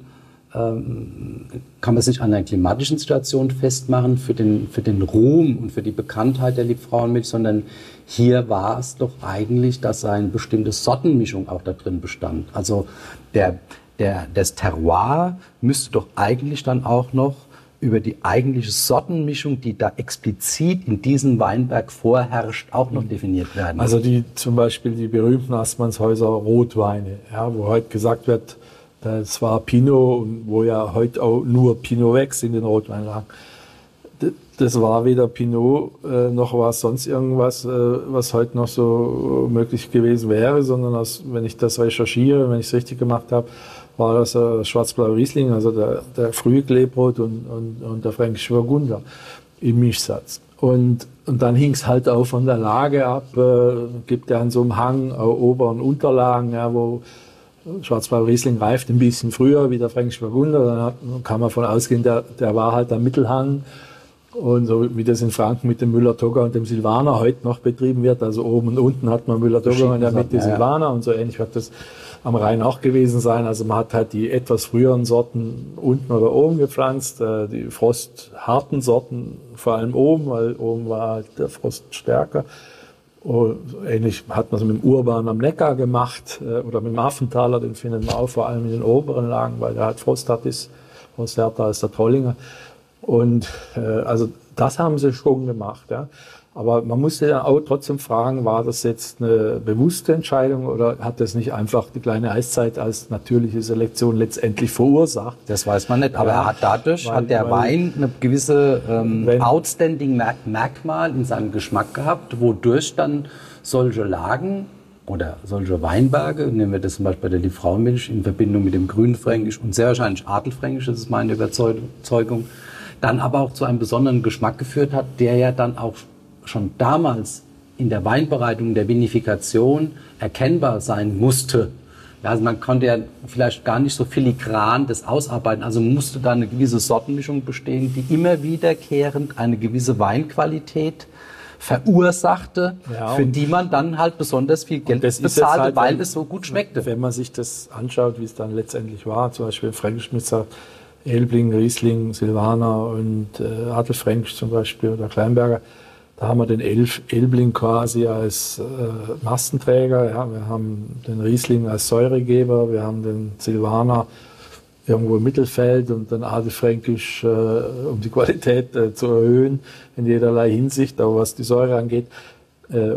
ähm, kann man es nicht an einer klimatischen Situation festmachen für den, für den Ruhm und für die Bekanntheit der Liebfrauenmilch, sondern hier war es doch eigentlich, dass eine bestimmte Sortenmischung auch da drin bestand. Also der, der, das Terroir müsste doch eigentlich dann auch noch über die eigentliche Sortenmischung, die da explizit in diesem Weinberg vorherrscht, auch noch definiert werden. Also die zum Beispiel die berühmten Assmannshäuser Rotweine, ja, wo heute gesagt wird, das war Pinot, und wo ja heute auch nur Pinot wächst in den Rotweinlagen. das war weder Pinot äh, noch war es sonst irgendwas, äh, was heute noch so möglich gewesen wäre, sondern aus, wenn ich das recherchiere, wenn ich es richtig gemacht habe, war das äh, Schwarzblauer Riesling, also der, der frühe Klebrot und, und, und der Fränkische Burgunder im Mischsatz. Und, und dann hing es halt auch von der Lage ab, äh, gibt ja an so einem Hang auch Ober- und Unterlagen, ja, wo Schwarzblauer Riesling reift ein bisschen früher wie der Fränkische Burgunder, dann hat, kann man von ausgehen, der, der war halt am Mittelhang. Und so wie das in Franken mit dem Müller-Thurgau und dem Silvaner heute noch betrieben wird, also oben und unten hat man Müller-Thurgau in der Mitte ja, Silvaner ja. Und so ähnlich wird das am Rhein auch gewesen sein. Also man hat halt die etwas früheren Sorten unten oder oben gepflanzt, die frostharten Sorten vor allem oben, weil oben war halt der Frost stärker. Und ähnlich hat man es mit dem Urban am Neckar gemacht oder mit dem Affenthaler, den findet man auch vor allem in den oberen Lagen, weil der halt frosthart ist, frosthärter als der Trollinger. Und äh, also das haben sie schon gemacht, ja. Aber man musste ja auch trotzdem fragen, war das jetzt eine bewusste Entscheidung oder hat das nicht einfach die kleine Eiszeit als natürliche Selektion letztendlich verursacht? Das weiß man nicht, aber ja, er hat dadurch, weil, hat der weil, Wein eine gewisse ähm, wenn, outstanding Merkmal in seinem Geschmack gehabt, wodurch dann solche Lagen oder solche Weinberge, nehmen wir das zum Beispiel bei der Liebfrauenmilch in Verbindung mit dem Grünfränkisch und sehr wahrscheinlich Adelfränkisch, das ist meine Überzeugung, dann aber auch zu einem besonderen Geschmack geführt hat, der ja dann auch schon damals in der Weinbereitung, der Vinifikation erkennbar sein musste. Ja, also man konnte ja vielleicht gar nicht so filigran das ausarbeiten, also musste da eine gewisse Sortenmischung bestehen, die immer wiederkehrend eine gewisse Weinqualität verursachte, ja, für die man dann halt besonders viel Geld bezahlte, halt, weil wenn, es so gut schmeckte. Wenn man sich das anschaut, wie es dann letztendlich war, zum Beispiel Fränkisch mit Elbling, Riesling, Silvaner und äh, Adelfränkisch zum Beispiel oder Kleinberger. Da haben wir den Elf, Elbling quasi als äh, Mastenträger, ja, wir haben den Riesling als Säuregeber, wir haben den Silvaner irgendwo im Mittelfeld und dann Adelfränkisch, äh, um die Qualität äh, zu erhöhen in jederlei Hinsicht, auch was die Säure angeht. Äh,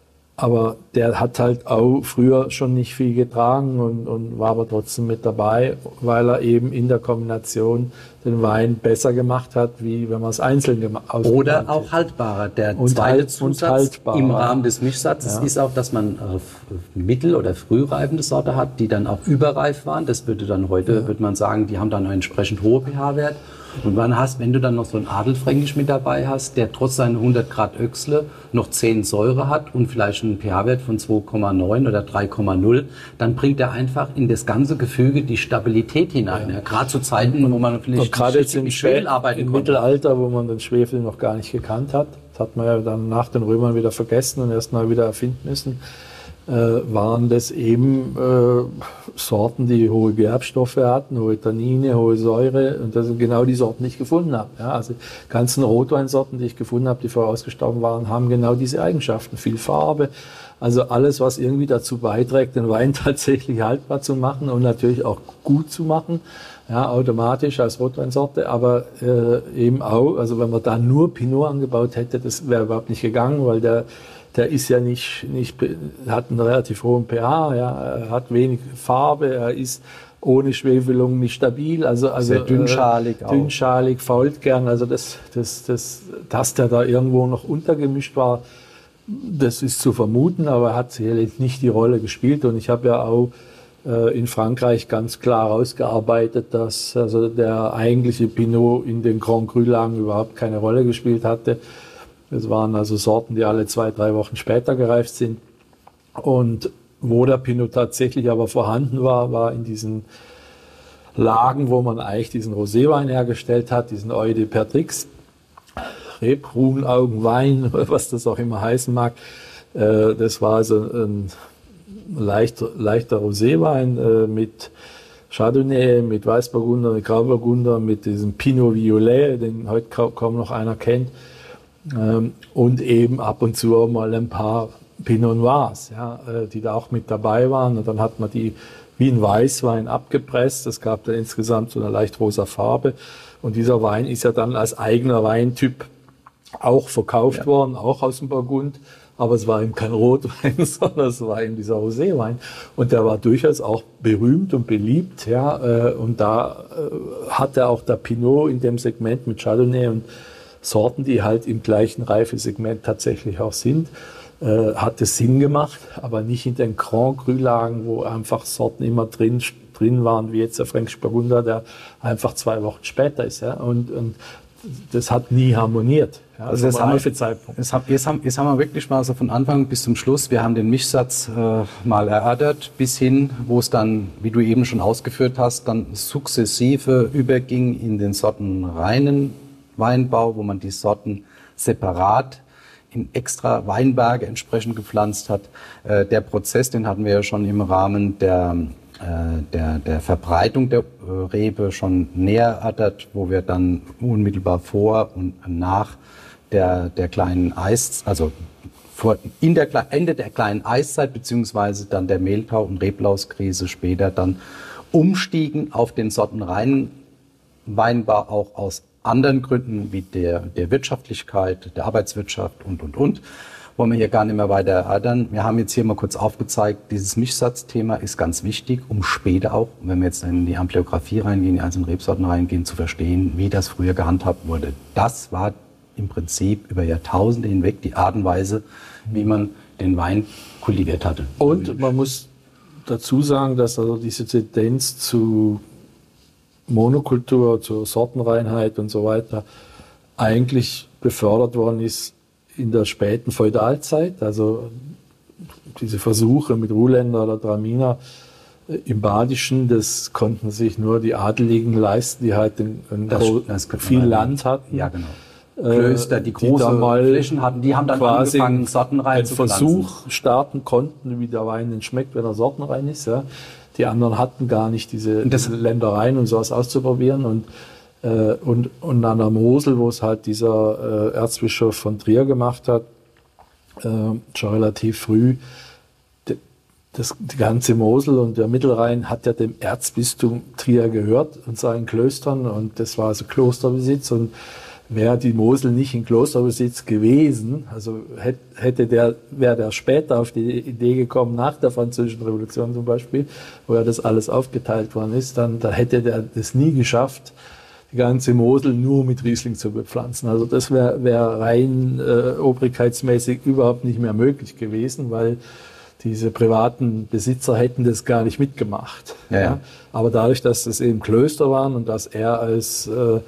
Aber der hat halt auch früher schon nicht viel getragen und, und war aber trotzdem mit dabei, weil er eben in der Kombination den Wein besser gemacht hat, wie wenn man es einzeln gemacht hat. Oder auch haltbarer. Der und zweite halt, Zusatz im Rahmen des Mischsatzes ja. ist auch, dass man äh, mittel- oder frühreifende Sorte hat, die dann auch überreif waren. Das würde dann heute, ja. würde man sagen, die haben dann einen entsprechend hohen pH-Wert. Und wann hast, wenn du dann noch so einen Adelfränkisch mit dabei hast, der trotz seiner hundert Grad Öchsle noch zehn Säure hat und vielleicht einen pH-Wert von zwei Komma neun oder drei Komma null, dann bringt er einfach in das ganze Gefüge die Stabilität hinein. Ja. Ja, gerade zu Zeiten, und, wo man vielleicht gerade jetzt im Schwefel arbeiten im konnte. Mittelalter, wo man den Schwefel noch gar nicht gekannt hat, das hat man ja dann nach den Römern wieder vergessen und erst mal wieder erfinden müssen. Äh, waren das eben äh, Sorten, die hohe Gerbstoffe hatten, hohe Tannine, hohe Säure und das sind genau die Sorten, die ich gefunden habe. Ja, also die ganzen Rotweinsorten, die ich gefunden habe, die vorher ausgestorben waren, haben genau diese Eigenschaften. Viel Farbe, also alles, was irgendwie dazu beiträgt, den Wein tatsächlich haltbar zu machen und natürlich auch gut zu machen, ja, automatisch als Rotweinsorte, aber äh, eben auch, also wenn man da nur Pinot angebaut hätte, das wäre überhaupt nicht gegangen, weil der Der ist ja nicht, nicht, hat einen relativ hohen pH, ja, er hat wenig Farbe, er ist ohne Schwefelung nicht stabil, also, also sehr dünnschalig, äh, dünnschalig, fault gern, also das, das, das, dass der da irgendwo noch untergemischt war, das ist zu vermuten, aber er hat sicherlich nicht die Rolle gespielt und ich habe ja auch äh, in Frankreich ganz klar herausgearbeitet, dass also der eigentliche Pinot in den Grand Cru-Lagen überhaupt keine Rolle gespielt hatte. Es waren also Sorten, die alle zwei, drei Wochen später gereift sind. Und wo der Pinot tatsächlich aber vorhanden war, war in diesen Lagen, wo man eigentlich diesen Roséwein hergestellt hat, diesen Œil de Pertrix, Rebhuhnaugenwein, was das auch immer heißen mag. Das war also ein leichter, leichter Roséwein mit Chardonnay, mit Weißburgunder, mit Grauburgunder, mit diesem Pinot Violet, den heute kaum noch einer kennt. Und eben ab und zu auch mal ein paar Pinot Noirs, ja, die da auch mit dabei waren. Und dann hat man die wie ein Weißwein abgepresst. Es gab dann insgesamt so eine leicht rosa Farbe. Und dieser Wein ist ja dann als eigener Weintyp auch verkauft ja. worden, auch aus dem Burgund. Aber es war eben kein Rotwein, sondern es war eben dieser Roséwein. Und der war durchaus auch berühmt und beliebt. Ja, und da hatte auch der Pinot in dem Segment mit Chardonnay und Sorten, die halt im gleichen Reifesegment tatsächlich auch sind, äh, hat es Sinn gemacht, aber nicht in den Grand Cru-Lagen, wo einfach Sorten immer drin, drin waren, wie jetzt der Fränkisch Burgunder, der einfach zwei Wochen später ist. Ja? Und, und das hat nie harmoniert. Ja, also das haben wir, Zeitpunkt. Das haben, jetzt, haben, jetzt haben wir wirklich mal so von Anfang bis zum Schluss, wir haben den Mischsatz äh, mal erörtert, bis hin, wo es dann, wie du eben schon ausgeführt hast, dann sukzessive überging in den sortenreinen Weinbau, wo man die Sorten separat in extra Weinberge entsprechend gepflanzt hat. Äh, der Prozess, den hatten wir ja schon im Rahmen der Der, der Verbreitung der Rebe schon näher erörtert, wo wir dann unmittelbar vor und nach der, der kleinen Eis, also vor, in der Ende der kleinen Eiszeit beziehungsweise dann der Mehltau- und Reblauskrise später dann umstiegen auf den sortenreinen Weinbau, auch aus anderen Gründen wie der, der Wirtschaftlichkeit, der Arbeitswirtschaft und, und, und. Wollen wir hier gar nicht mehr weiter erörtern. Wir haben jetzt hier mal kurz aufgezeigt, dieses Mischsatzthema ist ganz wichtig, um später auch, wenn wir jetzt in die Ampleographie reingehen, in die einzelnen Rebsorten reingehen, zu verstehen, wie das früher gehandhabt wurde. Das war im Prinzip über Jahrtausende hinweg die Art und Weise, wie man den Wein kultiviert hatte. Und man muss dazu sagen, dass also diese Tendenz zu Monokultur, zur Sortenreinheit und so weiter eigentlich befördert worden ist in der späten Feudalzeit, also diese Versuche mit Ruländer oder Traminer im Badischen, das konnten sich nur die Adeligen leisten, die halt ein, ein das, das viel Land hatten. Ja, genau. Klöster, die große Flächen hatten, die haben dann quasi angefangen, sortenrein zu pflanzen. Einen Versuch starten konnten, wie der Wein denn schmeckt, wenn er sortenrein ist. Ja. Die anderen hatten gar nicht diese, diese Ländereien, um sowas auszuprobieren. Und Und, und an der Mosel, wo es halt dieser äh, Erzbischof von Trier gemacht hat, äh, schon relativ früh, de, das, die ganze Mosel und der Mittelrhein hat ja dem Erzbistum Trier gehört und seinen Klöstern, und das war also Klosterbesitz, und wäre die Mosel nicht in Klosterbesitz gewesen, also hätte der, wäre der später auf die Idee gekommen, nach der Französischen Revolution zum Beispiel, wo ja das alles aufgeteilt worden ist, dann, dann hätte der das nie geschafft, die ganze Mosel nur mit Riesling zu bepflanzen. Also das wäre wär rein äh, obrigkeitsmäßig überhaupt nicht mehr möglich gewesen, weil diese privaten Besitzer hätten das gar nicht mitgemacht. Ja, ja. Aber dadurch, dass es eben Klöster waren und dass er als äh,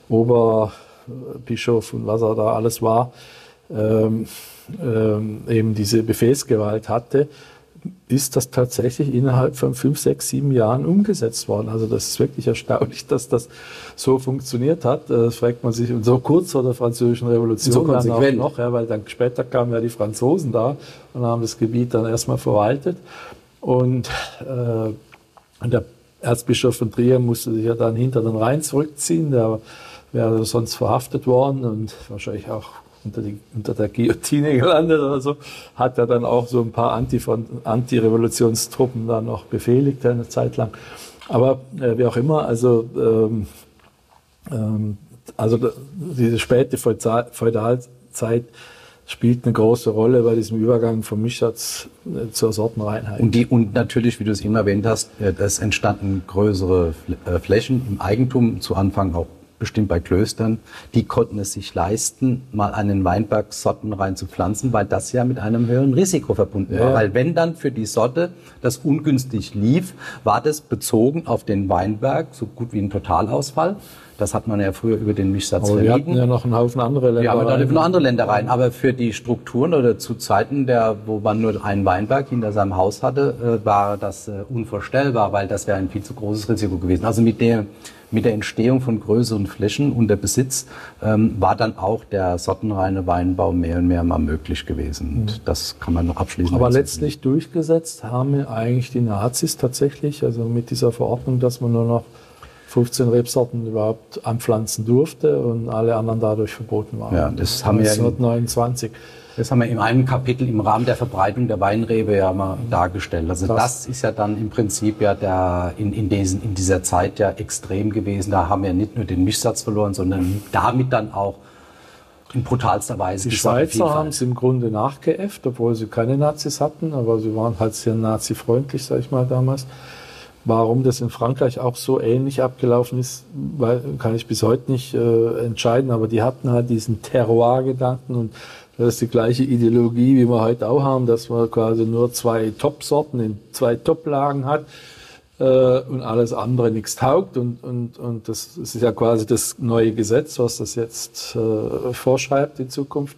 Oberbischof und was er da alles war, ähm, ähm, eben diese Befehlsgewalt hatte, ist das tatsächlich innerhalb von fünf, sechs, sieben Jahren umgesetzt worden. Also das ist wirklich erstaunlich, dass das so funktioniert hat. Das fragt man sich, und so kurz vor der Französischen Revolution so konsequent noch, ja, weil dann später kamen ja die Franzosen da und haben das Gebiet dann erstmal verwaltet. Und, äh, und der Erzbischof von Trier musste sich ja dann hinter den Rhein zurückziehen. Der wäre sonst verhaftet worden und wahrscheinlich auch unter, die, unter der Guillotine gelandet oder so, hat er dann auch so ein paar Anti-Revolutionstruppen dann noch befehligt eine Zeit lang. Aber äh, wie auch immer, also, ähm, ähm, also diese späte Feudalzeit spielt eine große Rolle bei diesem Übergang vom Mischsatz äh, zur Sortenreinheit. Und, die, und natürlich, wie du es eben erwähnt hast, äh, es entstanden größere Fl- äh, Flächen im Eigentum, zu Anfang auch bestimmt bei Klöstern, die konnten es sich leisten, mal einen Weinberg sortenrein zu pflanzen, weil das ja mit einem höheren Risiko verbunden ja. war. Weil wenn dann für die Sorte das ungünstig lief, war das bezogen auf den Weinberg so gut wie ein Totalausfall. Das hat man ja früher über den Mischsatz aber vermieden. Wir hatten ja noch einen Haufen andere Ländereien. Ja, aber da noch andere Ländereien. Aber für die Strukturen oder zu Zeiten, der, wo man nur einen Weinberg hinter seinem Haus hatte, war das unvorstellbar, weil das wäre ein viel zu großes Risiko gewesen. Also mit der Mit der Entstehung von größeren Flächen und der Besitz ähm, war dann auch der sortenreine Weinbau mehr und mehr mal möglich gewesen. Und mhm. das kann man noch abschließend. Aber letztlich sehen. Durchgesetzt haben eigentlich die Nazis tatsächlich, also mit dieser Verordnung, dass man nur noch fünfzehn Rebsorten überhaupt anpflanzen durfte und alle anderen dadurch verboten waren. Ja, das haben wir neunzehnhundertneunundzwanzig. Das haben wir in einem Kapitel im Rahmen der Verbreitung der Weinrebe ja mal mhm. dargestellt. Also das, das ist ja dann im Prinzip ja der, in, in, diesen, in dieser Zeit ja extrem gewesen. Da haben wir nicht nur den Mischsatz verloren, sondern damit dann auch in brutalster Weise die Schweizer haben es im Grunde nachgeäfft, obwohl sie keine Nazis hatten, aber sie waren halt sehr nazifreundlich, sag ich mal, damals. Warum das in Frankreich auch so ähnlich abgelaufen ist, weil, kann ich bis heute nicht äh, entscheiden, aber die hatten halt diesen Terroir-Gedanken und das ist die gleiche Ideologie, wie wir heute auch haben, dass man quasi nur zwei Top-Sorten in zwei Top-Lagen hat äh, und alles andere nichts taugt und, und, und das ist ja quasi das neue Gesetz, was das jetzt äh, vorschreibt in Zukunft.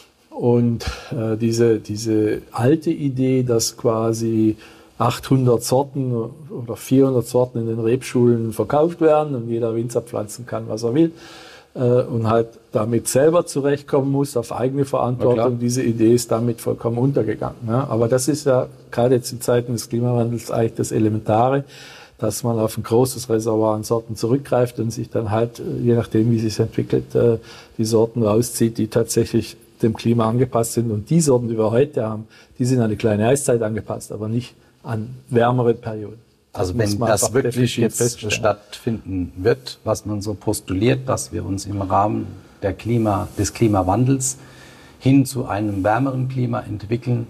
Und äh, diese, diese alte Idee, dass quasi achthundert Sorten oder vierhundert Sorten in den Rebschulen verkauft werden und jeder Winzer pflanzen kann, was er will äh, und halt damit selber zurechtkommen muss, auf eigene Verantwortung. Diese Idee ist damit vollkommen untergegangen. Ja? Aber das ist ja gerade jetzt in Zeiten des Klimawandels eigentlich das Elementare, dass man auf ein großes Reservoir an Sorten zurückgreift und sich dann halt, je nachdem wie es sich entwickelt, äh, die Sorten rauszieht, die tatsächlich dem Klima angepasst sind. Und die Sorten, die wir heute haben, die sind an eine kleine Eiszeit angepasst, aber nicht an wärmere Perioden. Das also wenn das wirklich jetzt stattfinden wird, was man so postuliert, dass wir uns im Rahmen der Klima, des Klimawandels hin zu einem wärmeren Klima entwickeln,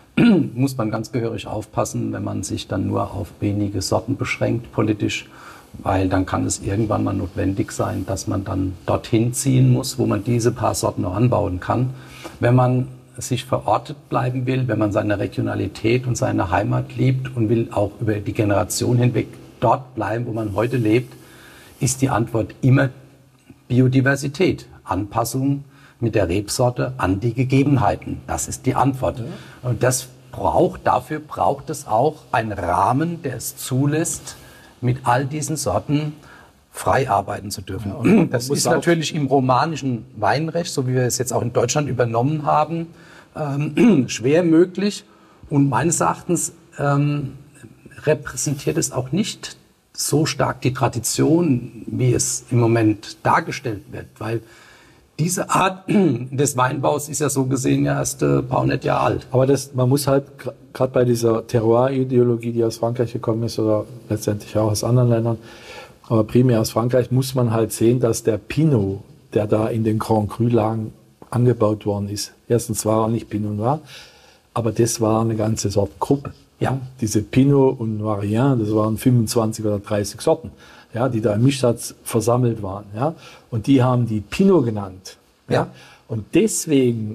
muss man ganz gehörig aufpassen, wenn man sich dann nur auf wenige Sorten beschränkt politisch, weil dann kann es irgendwann mal notwendig sein, dass man dann dorthin ziehen muss, wo man diese paar Sorten noch anbauen kann. Wenn man sich verortet bleiben will, wenn man seine Regionalität und seine Heimat liebt und will auch über die Generation hinweg dort bleiben, wo man heute lebt, ist die Antwort immer Biodiversität, Anpassung mit der Rebsorte an die Gegebenheiten. Das ist die Antwort. Ja. Und das braucht, dafür braucht es auch einen Rahmen, der es zulässt, mit all diesen Sorten frei arbeiten zu dürfen. Ja, das ist natürlich im romanischen Weinrecht, so wie wir es jetzt auch in Deutschland übernommen haben, ähm, schwer möglich. Und meines Erachtens ähm, repräsentiert es auch nicht so stark die Tradition, wie es im Moment dargestellt wird. Weil diese Art des Weinbaus ist ja so gesehen ja erst ein paar hundert Jahre alt. Aber das, man muss halt gerade bei dieser Terroir-Ideologie, die aus Frankreich gekommen ist oder letztendlich auch aus anderen Ländern, aber primär aus Frankreich, muss man halt sehen, dass der Pinot, der da in den Grand Cru-Lagen angebaut worden ist, erstens war er nicht Pinot Noir, aber das war eine ganze Sortengruppe. Ja. Diese Pinot und Noirien, das waren fünfundzwanzig oder dreißig Sorten, ja, die da im Mischsatz versammelt waren. Ja. Und die haben die Pinot genannt. Ja. Ja. Und deswegen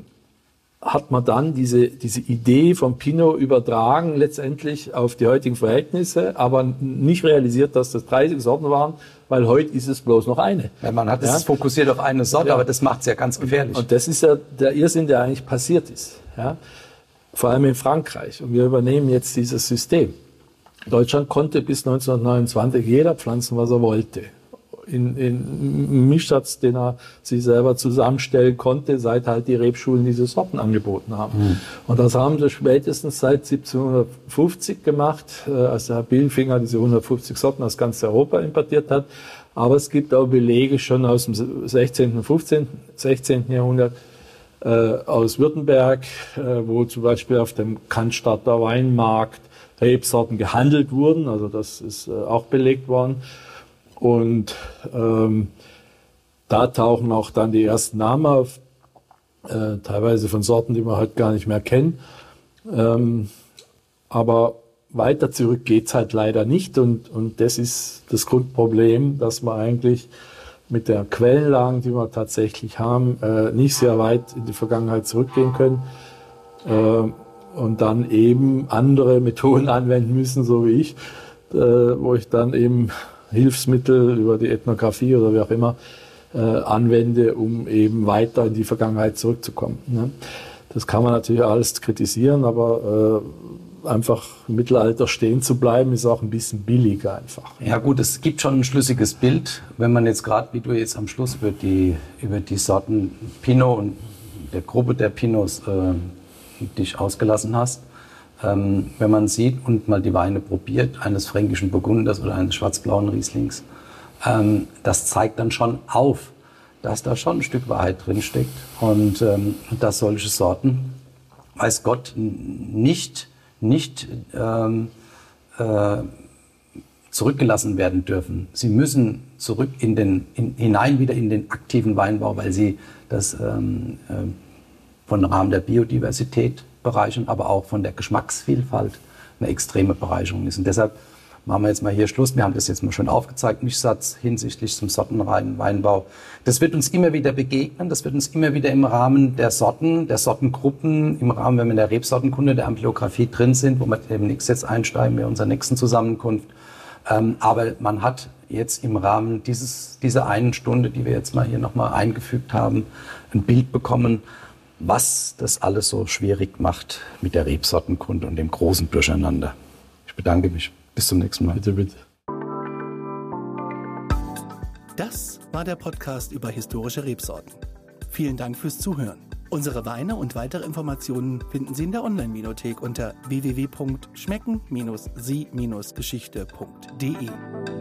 hat man dann diese, diese Idee vom Pinot übertragen, letztendlich auf die heutigen Verhältnisse, aber nicht realisiert, dass das dreißig Sorten waren, weil heute ist es bloß noch eine. Ja, man hat es ja. fokussiert auf eine Sorte, ja. aber das macht es ja ganz gefährlich. Und, und das ist ja der Irrsinn, der eigentlich passiert ist. Ja? Vor allem in Frankreich. Und wir übernehmen jetzt dieses System. Deutschland konnte bis neunzehnhundertneunundzwanzig jeder pflanzen, was er wollte. In, in Mischsatz, den er sich selber zusammenstellen konnte, seit halt die Rebschulen diese Sorten angeboten haben. Mhm. Und das haben sie spätestens seit siebzehnhundertfünfzig gemacht, als der Herr Bilfinger diese hundertfünfzig Sorten aus ganz Europa importiert hat. Aber es gibt auch Belege schon aus dem sechzehnten, fünfzehnten, sechzehnten Jahrhundert, äh, aus Württemberg, äh, wo zum Beispiel auf dem Cannstatter Weinmarkt Rebsorten gehandelt wurden. Also das ist äh, auch belegt worden. Und ähm, da tauchen auch dann die ersten Namen auf, äh, teilweise von Sorten, die man heute gar nicht mehr kennt. Ähm, aber weiter zurück geht's halt leider nicht. Und, und das ist das Grundproblem, dass wir eigentlich mit der Quellenlagen, die wir tatsächlich haben, äh, nicht sehr weit in die Vergangenheit zurückgehen können. Äh, und dann eben andere Methoden anwenden müssen, so wie ich, äh, wo ich dann eben Hilfsmittel über die Ethnographie oder wie auch immer äh, anwende, um eben weiter in die Vergangenheit zurückzukommen. Ne? Das kann man natürlich alles kritisieren, aber äh, einfach im Mittelalter stehen zu bleiben, ist auch ein bisschen billiger einfach. Ja gut, es gibt schon ein schlüssiges Bild, wenn man jetzt gerade, wie du jetzt am Schluss über die, über die Sorten Pinot und der Gruppe der Pinots äh, dich ausgelassen hast. Ähm, wenn man sieht und mal die Weine probiert, eines fränkischen Burgunders oder eines schwarzblauen Rieslings, ähm, das zeigt dann schon auf, dass da schon ein Stück Wahrheit drinsteckt und ähm, dass solche Sorten, weiß Gott, nicht, nicht ähm, äh, zurückgelassen werden dürfen. Sie müssen zurück in den, in, hinein wieder in den aktiven Weinbau, weil sie das ähm, äh, von Rahmen der Biodiversität bereichern, aber auch von der Geschmacksvielfalt eine extreme Bereicherung ist. Und deshalb machen wir jetzt mal hier Schluss. Wir haben das jetzt mal schon aufgezeigt, Mischsatz hinsichtlich zum sortenreinen Weinbau. Das wird uns immer wieder begegnen, das wird uns immer wieder im Rahmen der Sorten, der Sortengruppen, im Rahmen, wenn wir in der Rebsortenkunde, der Ampeliographie drin sind, wo wir demnächst jetzt einsteigen bei unserer nächsten Zusammenkunft. Ähm, aber man hat jetzt im Rahmen dieses, dieser einen Stunde, die wir jetzt mal hier nochmal eingefügt haben, ein Bild bekommen, was das alles so schwierig macht mit der Rebsortenkunde und dem großen Durcheinander. Ich bedanke mich. Bis zum nächsten Mal. Bitte, bitte. Das war der Podcast über historische Rebsorten. Vielen Dank fürs Zuhören. Unsere Weine und weitere Informationen finden Sie in der Online-Vinothek unter w w w punkt schmecken Bindestrich sie Bindestrich geschichte punkt d e.